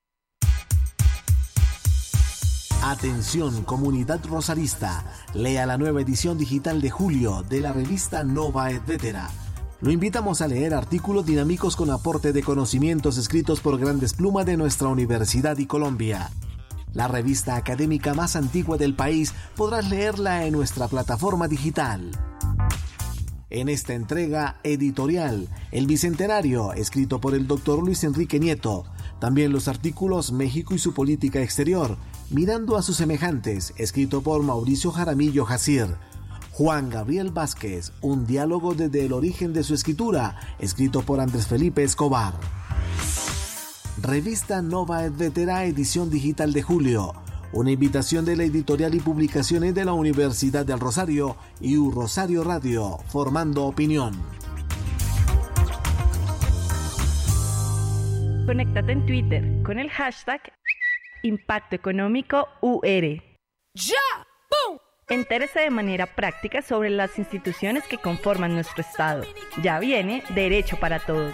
Atención, comunidad rosarista. Lea la nueva edición digital de julio de la revista Nova Etcétera. Lo invitamos a leer artículos dinámicos con aporte de conocimientos escritos por grandes plumas de nuestra universidad y Colombia. La revista académica más antigua del país, podrás leerla en nuestra plataforma digital. En esta entrega editorial, El Bicentenario, escrito por el doctor Luis Enrique Nieto. También los artículos México y su política exterior, Mirando a sus semejantes, escrito por Mauricio Jaramillo Jacir. Juan Gabriel Vázquez, un diálogo desde el origen de su escritura, escrito por Andrés Felipe Escobar. Revista Nova Etcétera, edición digital de julio. Una invitación de la editorial y publicaciones de la Universidad del Rosario y U Rosario Radio, formando opinión. Conéctate en Twitter con el hashtag Impacto Económico U R. ¡Ya! ¡Pum! Entérese de manera práctica sobre las instituciones que conforman nuestro Estado. Ya viene Derecho para Todos.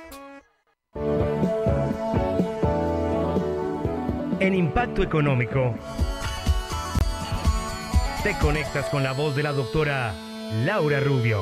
En Impacto Económico, te conectas con la voz de la doctora Laura Rubio.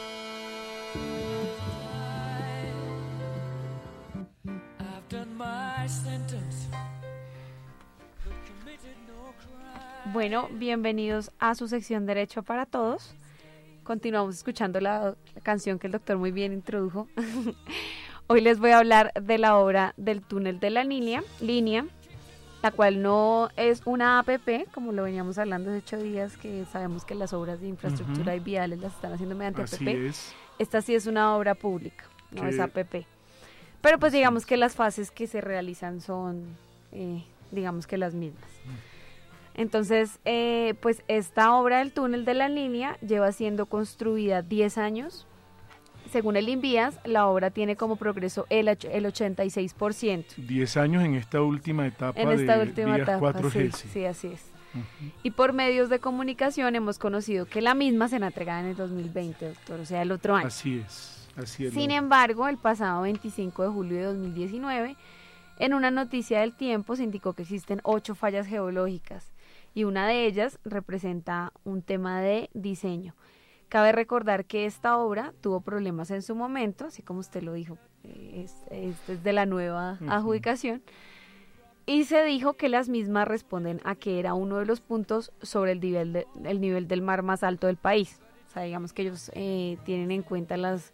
Bueno, bienvenidos a su sección Derecho para Todos. Continuamos escuchando la, la canción que el doctor muy bien introdujo. Hoy les voy a hablar de la obra del túnel de la línea, línea, la cual no es una A P P, como lo veníamos hablando hace ocho días, que sabemos que las obras de infraestructura uh-huh. y viales las están haciendo mediante Así A P P. Es. Esta sí es una obra pública, no ¿Qué? es A P P. Pero pues digamos que las fases que se realizan son, eh, digamos que las mismas. Entonces, eh, pues esta obra del túnel de la línea lleva siendo construida diez años. Según el INVIAS, la obra tiene como progreso el, el ochenta y seis por ciento. diez años en esta última etapa en esta de última vías etapa, cuatro G. sí, sí, así es. Uh-huh. Y por medios de comunicación hemos conocido que la misma será entregada en el dos mil veinte, doctor, o sea, el otro año. Así es, así es. Sin embargo, el pasado veinticinco de julio de dos mil diecinueve, en una noticia del Tiempo se indicó que existen ocho fallas geológicas y una de ellas representa un tema de diseño. Cabe recordar que esta obra tuvo problemas en su momento, así como usted lo dijo, es, es desde la nueva uh-huh. adjudicación, y se dijo que las mismas responden a que era uno de los puntos sobre el nivel, de, el nivel del mar más alto del país. O sea, digamos que ellos eh, tienen en cuenta las,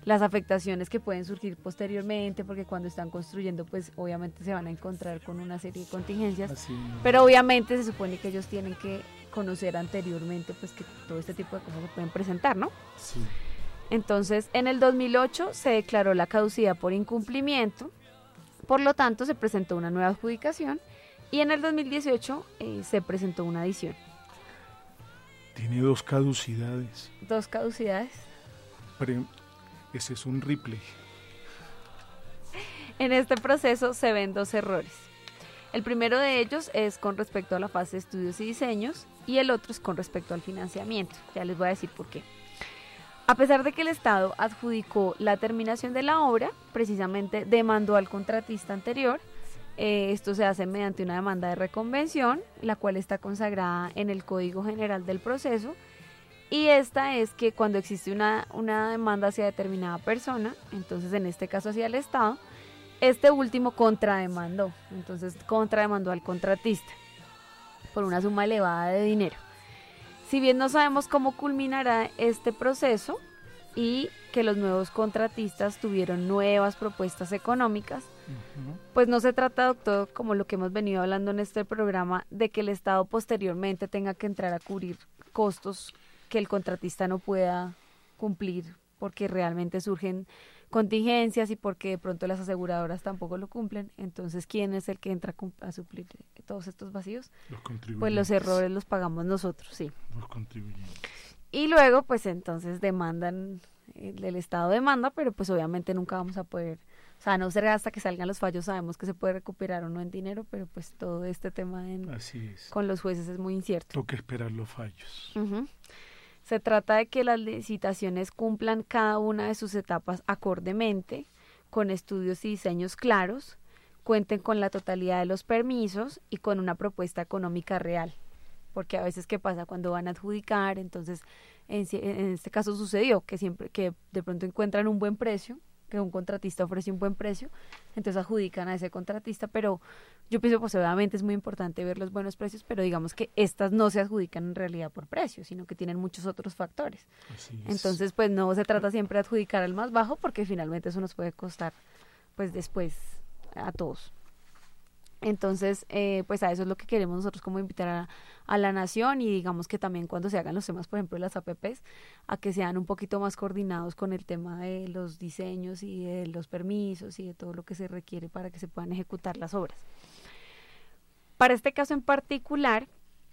las afectaciones que pueden surgir posteriormente, porque cuando están construyendo, pues obviamente se van a encontrar con una serie de contingencias, Así. pero obviamente se supone que ellos tienen que conocer anteriormente, pues que todo este tipo de cosas se pueden presentar, ¿no? Sí. Entonces, en el dos mil ocho se declaró la caducidad por incumplimiento, por lo tanto se presentó una nueva adjudicación y en el dos mil dieciocho eh, se presentó una adición. Tiene dos caducidades. Dos caducidades. Pero ese es un replay. En este proceso se ven dos errores. El primero de ellos es con respecto a la fase de estudios y diseños y el otro es con respecto al financiamiento. Ya les voy a decir por qué. A pesar de que el Estado adjudicó la terminación de la obra, precisamente demandó al contratista anterior. Eh, esto se hace mediante una demanda de reconvención, la cual está consagrada en el Código General del Proceso. Y esta es que cuando existe una, una demanda hacia determinada persona, entonces en este caso hacia el Estado, este último contrademandó, entonces contrademandó al contratista por una suma elevada de dinero. Si bien no sabemos cómo culminará este proceso y que los nuevos contratistas tuvieron nuevas propuestas económicas, uh-huh. pues no se trata, doctor, como lo que hemos venido hablando en este programa, de que el Estado posteriormente tenga que entrar a cubrir costos que el contratista no pueda cumplir porque realmente surgen contingencias y porque de pronto las aseguradoras tampoco lo cumplen. Entonces, ¿quién es el que entra a suplir todos estos vacíos? Los contribuyentes. Pues los errores los pagamos nosotros, sí. Los contribuyentes. Y luego, pues entonces demandan, el, el Estado demanda, pero pues obviamente nunca vamos a poder, o sea, no será hasta que salgan los fallos, sabemos que se puede recuperar o no en dinero, pero pues todo este tema en, Así es. con los jueces es muy incierto. Toca esperar los fallos. Uh-huh. Se trata de que las licitaciones cumplan cada una de sus etapas acordemente, con estudios y diseños claros, cuenten con la totalidad de los permisos y con una propuesta económica real. Porque a veces, ¿qué pasa? Cuando van a adjudicar, entonces, en, en este caso sucedió que siempre que de pronto encuentran un buen precio, que un contratista ofrece un buen precio, entonces adjudican a ese contratista, pero yo pienso, pues obviamente es muy importante ver los buenos precios, pero digamos que estas no se adjudican en realidad por precio, sino que tienen muchos otros factores. Así es. Entonces, pues no se trata siempre de adjudicar al más bajo, porque finalmente eso nos puede costar, pues después, a todos. Entonces, eh, pues a eso es lo que queremos nosotros como invitar a, a la nación y digamos que también cuando se hagan los temas, por ejemplo, de las A P Pes, a que sean un poquito más coordinados con el tema de los diseños y de los permisos y de todo lo que se requiere para que se puedan ejecutar las obras. Para este caso en particular,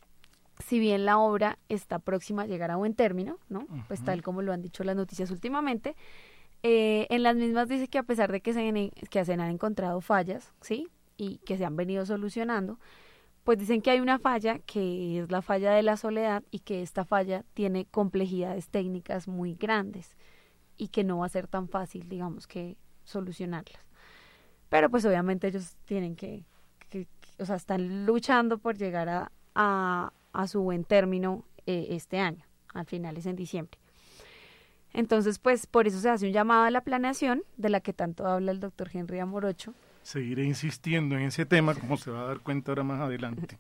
si bien la obra está próxima a llegar a buen término, ¿no? Uh-huh. Pues tal como lo han dicho las noticias últimamente, eh, en las mismas dice que a pesar de que se, que se han encontrado fallas, ¿sí?, y que se han venido solucionando, pues dicen que hay una falla que es la falla de la soledad y que esta falla tiene complejidades técnicas muy grandes y que no va a ser tan fácil, digamos, que solucionarlas. Pero pues obviamente ellos tienen que, que, que o sea, están luchando por llegar a, a, a su buen término eh, este año, al final es en diciembre. Entonces, pues por eso se hace un llamado a la planeación, de la que tanto habla el doctor Henry Amorocho. Seguiré insistiendo en ese tema, como se va a dar cuenta ahora más adelante.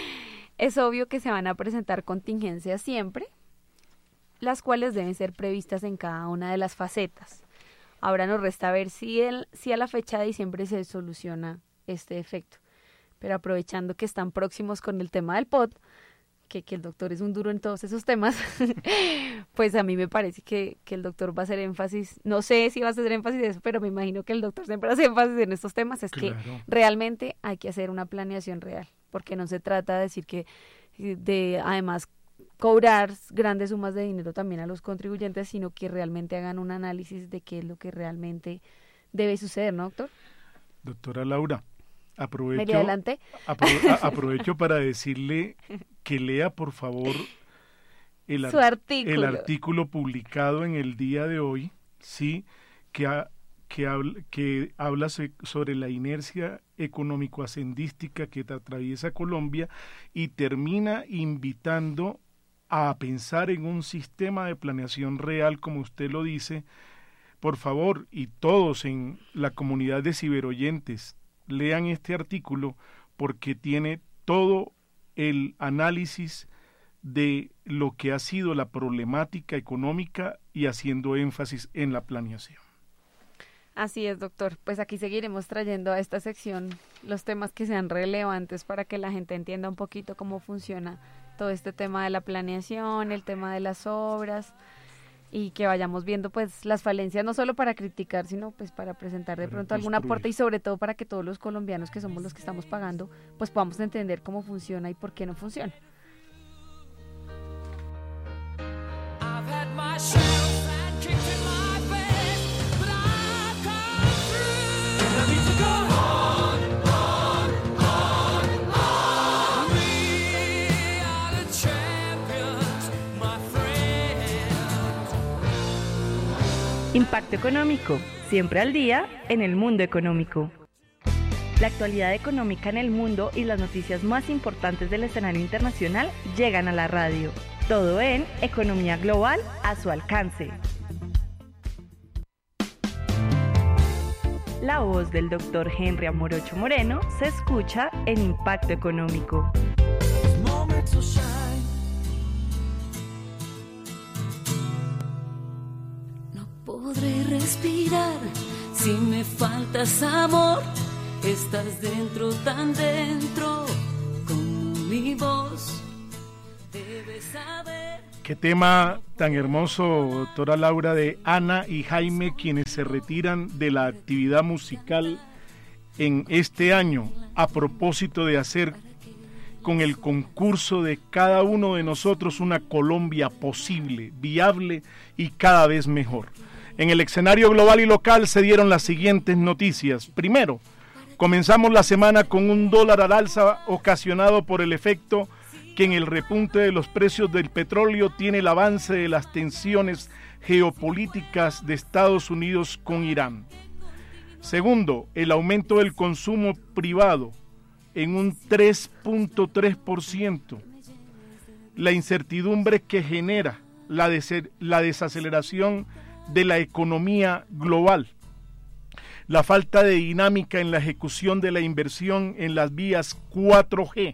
Es obvio que se van a presentar contingencias siempre, las cuales deben ser previstas en cada una de las facetas. Ahora nos resta ver si, el, si a la fecha de diciembre se soluciona este efecto. Pero aprovechando que están próximos con el tema del P O T, que, que el doctor es un duro en todos esos temas, pues a mí me parece que, que el doctor va a hacer énfasis, no sé si va a hacer énfasis de eso, pero me imagino que el doctor siempre hace énfasis en estos temas, es claro, que realmente hay que hacer una planeación real, porque no se trata de decir que, de además, cobrar grandes sumas de dinero también a los contribuyentes, sino que realmente hagan un análisis de qué es lo que realmente debe suceder, ¿no, doctor? Doctora Laura, aprovecho, adelante. Apro, a, aprovecho para decirle que lea, por favor, el, Su artículo. el artículo publicado en el día de hoy, sí, que, ha, que, habla, que habla sobre la inercia económico-hacendística que atraviesa Colombia y termina invitando a pensar en un sistema de planeación real, como usted lo dice. Por favor, y todos en la comunidad de ciberoyentes, lean este artículo porque tiene todo el análisis de lo que ha sido la problemática económica y haciendo énfasis en la planeación. Así es, doctor. Pues aquí seguiremos trayendo a esta sección los temas que sean relevantes para que la gente entienda un poquito cómo funciona todo este tema de la planeación, el tema de las obras, y que vayamos viendo pues las falencias, no solo para criticar, sino pues para presentar de Para pronto algún construir. aporte, y sobre todo para que todos los colombianos que somos los que estamos pagando, pues podamos entender cómo funciona y por qué no funciona. I've had my shells and kicked in my face, but I've come through. I need to go on, on, on, on. We are the champions, my friends. Impacto económico, siempre al día en el mundo económico. La actualidad económica en el mundo y las noticias más importantes del escenario internacional llegan a la radio. Todo en Economía Global a su alcance. La voz del doctor Henry Amorocho Moreno se escucha en Impacto Económico. Moments will shine. No podré respirar si me faltas amor. Estás dentro, tan dentro como mi voz. Debes saber. Qué tema tan hermoso, doctora Laura, de Ana y Jaime, quienes se retiran de la actividad musical en este año, a propósito de hacer con el concurso de cada uno de nosotros una Colombia posible, viable y cada vez mejor. En el escenario global y local se dieron las siguientes noticias. Primero, comenzamos la semana con un dólar al alza ocasionado por el efecto que en el repunte de los precios del petróleo tiene el avance de las tensiones geopolíticas de Estados Unidos con Irán. Segundo, el aumento del consumo privado en un tres punto tres por ciento. La incertidumbre que genera la, des- la desaceleración de la economía global. La falta de dinámica en la ejecución de la inversión en las vías cuatro G.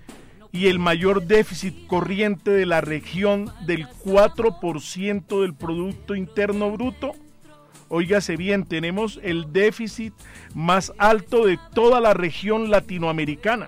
Y el mayor déficit corriente de la región del cuatro por ciento del Producto Interno Bruto. Óigase bien, tenemos el déficit más alto de toda la región latinoamericana.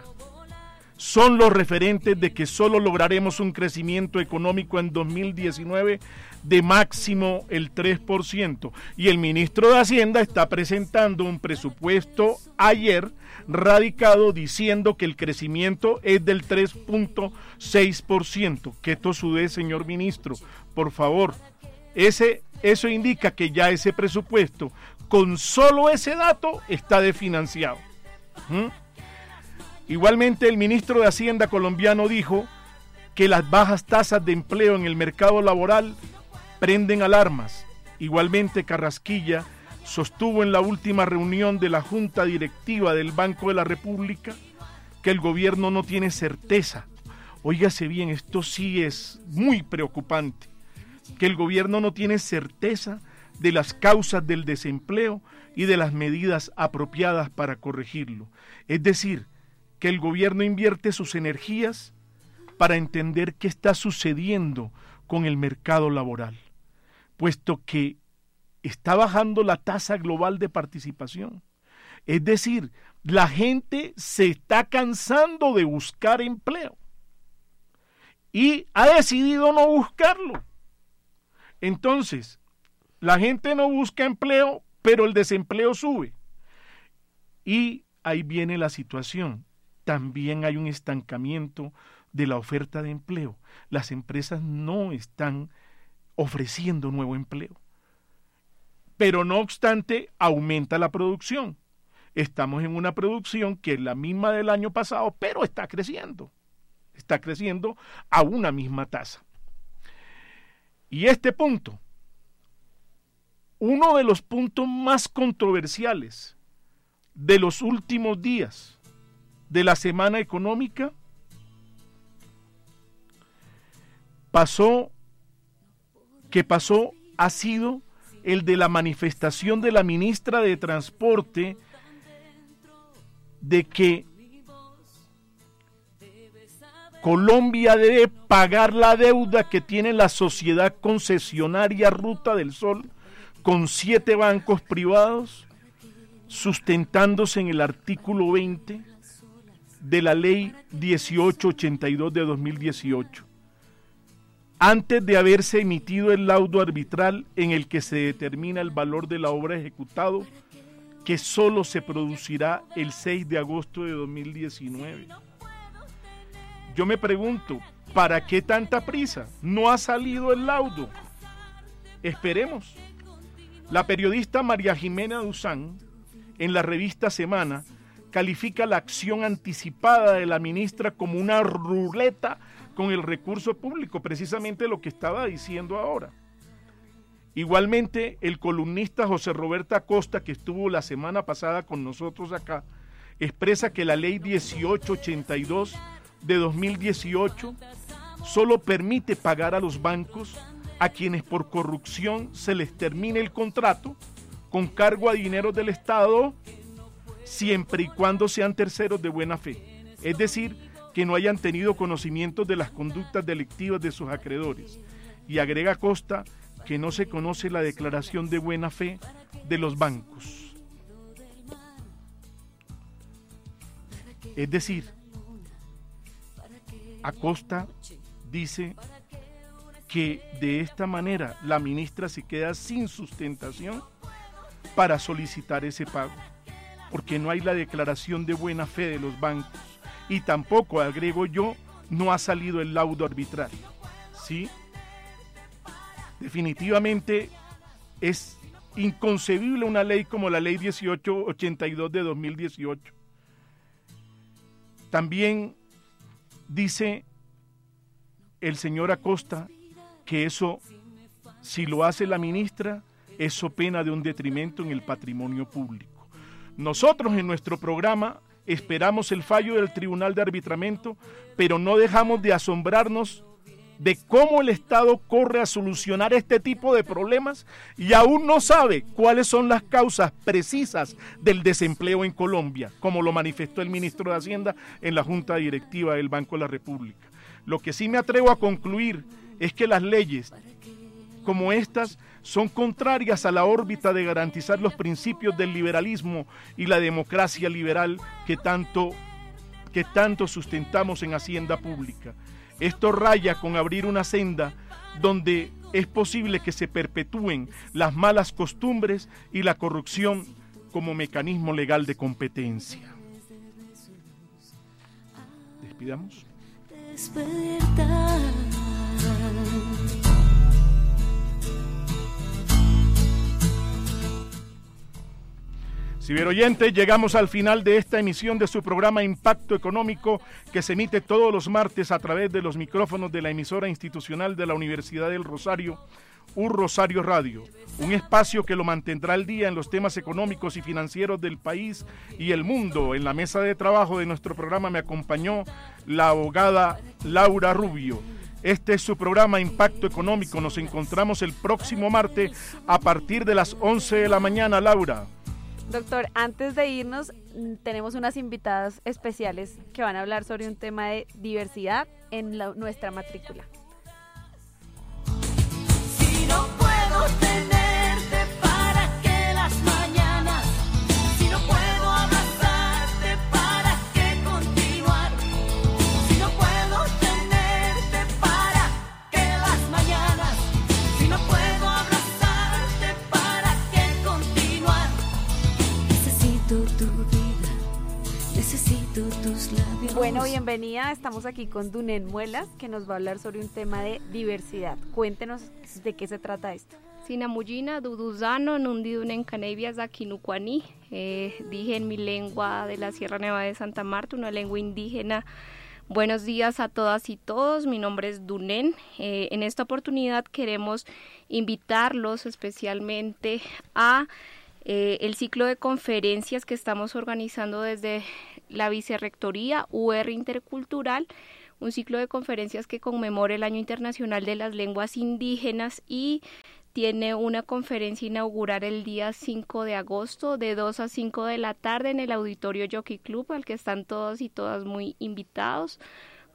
Son los referentes de que solo lograremos un crecimiento económico en dos mil diecinueve de máximo el tres por ciento. Y el ministro de Hacienda está presentando un presupuesto ayer radicado diciendo que el crecimiento es del tres punto seis por ciento. Que tosudez, señor ministro, por favor. Ese, eso indica que ya ese presupuesto, con solo ese dato, está desfinanciado. ¿Mm? Igualmente, el ministro de Hacienda colombiano dijo que las bajas tasas de empleo en el mercado laboral prenden alarmas. Igualmente, Carrasquilla sostuvo en la última reunión de la Junta Directiva del Banco de la República que el gobierno no tiene certeza. Óigase bien, esto sí es muy preocupante, que el gobierno no tiene certeza de las causas del desempleo y de las medidas apropiadas para corregirlo. Es decir, que el gobierno invierte sus energías para entender qué está sucediendo con el mercado laboral, puesto que está bajando la tasa global de participación. Es decir, la gente se está cansando de buscar empleo y ha decidido no buscarlo. Entonces, la gente no busca empleo, pero el desempleo sube. Y ahí viene la situación. También hay un estancamiento de la oferta de empleo. Las empresas no están ofreciendo nuevo empleo. Pero no obstante, aumenta la producción. Estamos en una producción que es la misma del año pasado, pero está creciendo. Está creciendo a una misma tasa. Y este punto, uno de los puntos más controversiales de los últimos días de la semana económica, pasó, que pasó, ha sido el de la manifestación de la ministra de Transporte de que Colombia debe pagar la deuda que tiene la sociedad concesionaria Ruta del Sol con siete bancos privados, sustentándose en el artículo veinte de la ley dieciocho ochenta y dos de dos mil dieciocho, antes de haberse emitido el laudo arbitral en el que se determina el valor de la obra ejecutado, que solo se producirá el seis de agosto de dos mil diecinueve. Yo me pregunto, ¿para qué tanta prisa? No ha salido el laudo. Esperemos. La periodista María Jimena Duzán, en la revista Semana, califica la acción anticipada de la ministra como una ruleta con el recurso público, precisamente lo que estaba diciendo ahora. Igualmente, el columnista José Roberto Acosta, que estuvo la semana pasada con nosotros acá, expresa que la ley dieciocho ochenta y dos de dos mil dieciocho solo permite pagar a los bancos a quienes por corrupción se les termine el contrato con cargo a dinero del Estado, siempre y cuando sean terceros de buena fe, es decir, que no hayan tenido conocimiento de las conductas delictivas de sus acreedores. Y agrega Acosta que no se conoce la declaración de buena fe de los bancos. Es decir, Acosta dice que de esta manera la ministra se queda sin sustentación para solicitar ese pago, porque no hay la declaración de buena fe de los bancos y tampoco, agrego yo, no ha salido el laudo arbitral. ¿Sí? Definitivamente es inconcebible una ley como la ley dieciocho ochenta y dos de dos mil dieciocho. También dice el señor Acosta que eso, si lo hace la ministra, eso pena de un detrimento en el patrimonio público. Nosotros en nuestro programa esperamos el fallo del Tribunal de Arbitramiento, pero no dejamos de asombrarnos de cómo el Estado corre a solucionar este tipo de problemas y aún no sabe cuáles son las causas precisas del desempleo en Colombia, como lo manifestó el ministro de Hacienda en la Junta Directiva del Banco de la República. Lo que sí me atrevo a concluir es que las leyes como estas son contrarias a la órbita de garantizar los principios del liberalismo y la democracia liberal que tanto, que tanto sustentamos en Hacienda Pública. Esto raya con abrir una senda donde es posible que se perpetúen las malas costumbres y la corrupción como mecanismo legal de competencia. Despidamos. Despertar. Ciberoyentes, llegamos al final de esta emisión de su programa Impacto Económico, que se emite todos los martes a través de los micrófonos de la emisora institucional de la Universidad del Rosario, U Rosario Radio, un espacio que lo mantendrá al día en los temas económicos y financieros del país y el mundo. En la mesa de trabajo de nuestro programa me acompañó la abogada Laura Rubio. Este es su programa Impacto Económico. Nos encontramos el próximo martes a partir de las once de la mañana, Laura. Doctor, antes de irnos, tenemos unas invitadas especiales que van a hablar sobre un tema de diversidad en la, nuestra matrícula. Si no puedo tenerte para que las mañanas, si no puedo abrazarte para que continuar, si no puedo tenerte para que las mañanas, si no puedo abrazarte para que continuar. Necesito tu vida, necesito tus labios. Bueno, bienvenida, estamos aquí con Dunen Muelas, que nos va a hablar sobre un tema de diversidad. Cuéntenos de qué se trata esto. Sinamuyina, Duduzano, Nundidunen Canevias, Aquinucuaní, eh, dije en mi lengua de la Sierra Nevada de Santa Marta, una lengua indígena. Buenos días a todas y todos, mi nombre es Dunen. Eh, en esta oportunidad queremos invitarlos especialmente a Eh, el ciclo de conferencias que estamos organizando desde la Vicerrectoría U R Intercultural, un ciclo de conferencias que conmemora el Año Internacional de las Lenguas Indígenas y tiene una conferencia inaugural el día cinco de agosto de dos a cinco de la tarde en el Auditorio Jockey Club, al que están todos y todas muy invitados.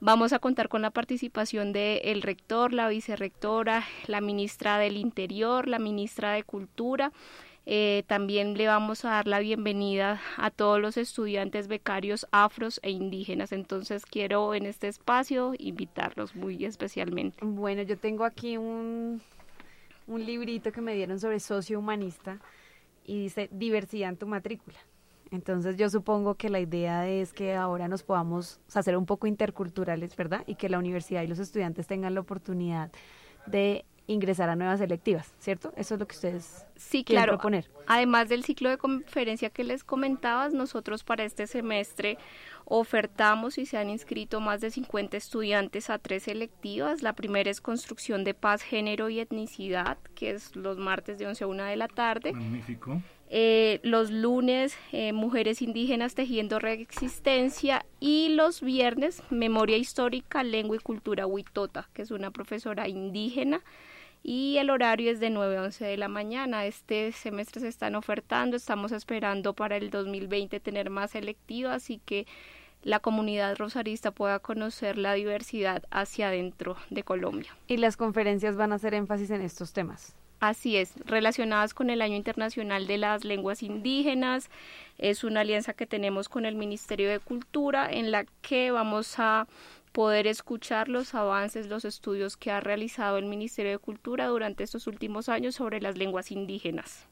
Vamos a contar con la participación del rector, la vicerrectora, la ministra del Interior, la ministra de Cultura. Eh, también le vamos a dar la bienvenida a todos los estudiantes becarios afros e indígenas. Entonces quiero en este espacio invitarlos muy especialmente. Bueno, yo tengo aquí un, un librito que me dieron sobre sociohumanista y dice diversidad en tu matrícula. Entonces yo supongo que la idea es que ahora nos podamos hacer un poco interculturales, ¿verdad? Y que la universidad y los estudiantes tengan la oportunidad de ingresar a nuevas selectivas, ¿cierto? Eso es lo que ustedes sí, quieren claro. proponer. Además del ciclo de conferencia que les comentabas, nosotros para este semestre ofertamos y se han inscrito más de cincuenta estudiantes a tres selectivas. La primera es Construcción de Paz, Género y Etnicidad, que es los martes de once a una de la tarde. Magnífico. Eh, los lunes, eh, Mujeres Indígenas Tejiendo Reexistencia, y los viernes, Memoria Histórica, Lengua y Cultura Huitota, que es una profesora indígena, y el horario es de nueve a once de la mañana. Este semestre se están ofertando, estamos esperando para el dos mil veinte tener más selectivas y que la comunidad rosarista pueda conocer la diversidad hacia adentro de Colombia. ¿Y las conferencias van a hacer énfasis en estos temas? Así es, relacionadas con el Año Internacional de las Lenguas Indígenas. Es una alianza que tenemos con el Ministerio de Cultura en la que vamos a poder escuchar los avances, los estudios que ha realizado el Ministerio de Cultura durante estos últimos años sobre las lenguas indígenas.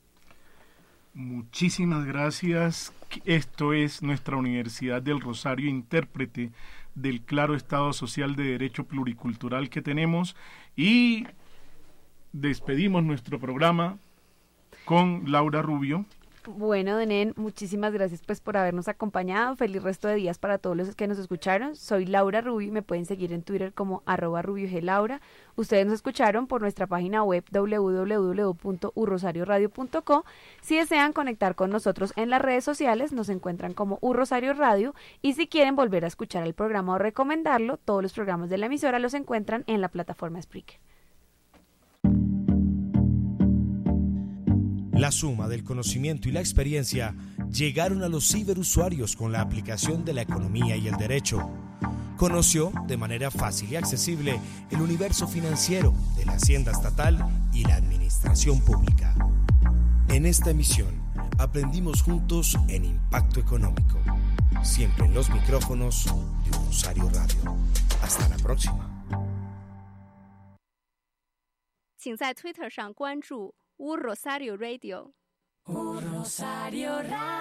Muchísimas gracias. Esto es nuestra Universidad del Rosario, intérprete del claro Estado social de derecho pluricultural que tenemos, y despedimos nuestro programa con Laura Rubio. Bueno, Denen, muchísimas gracias pues por habernos acompañado. Feliz resto de días para todos los que nos escucharon. Soy Laura Rubio y me pueden seguir en Twitter como arroba rubioglaura. Ustedes nos escucharon por nuestra página web doble u doble u doble u punto u rosario radio punto co. Si desean conectar con nosotros en las redes sociales, nos encuentran como U Rosario Radio, y si quieren volver a escuchar el programa o recomendarlo, todos los programas de la emisora los encuentran en la plataforma Spreaker. La suma del conocimiento y la experiencia llegaron a los ciberusuarios con la aplicación de la economía y el derecho. Conoció de manera fácil y accesible el universo financiero de la hacienda estatal y la administración pública. En esta emisión aprendimos juntos en Impacto Económico, siempre en los micrófonos de Un Rosario Radio. Hasta la próxima. 请在 Twitter 上关注U Rosario Radio。U Rosario Radio。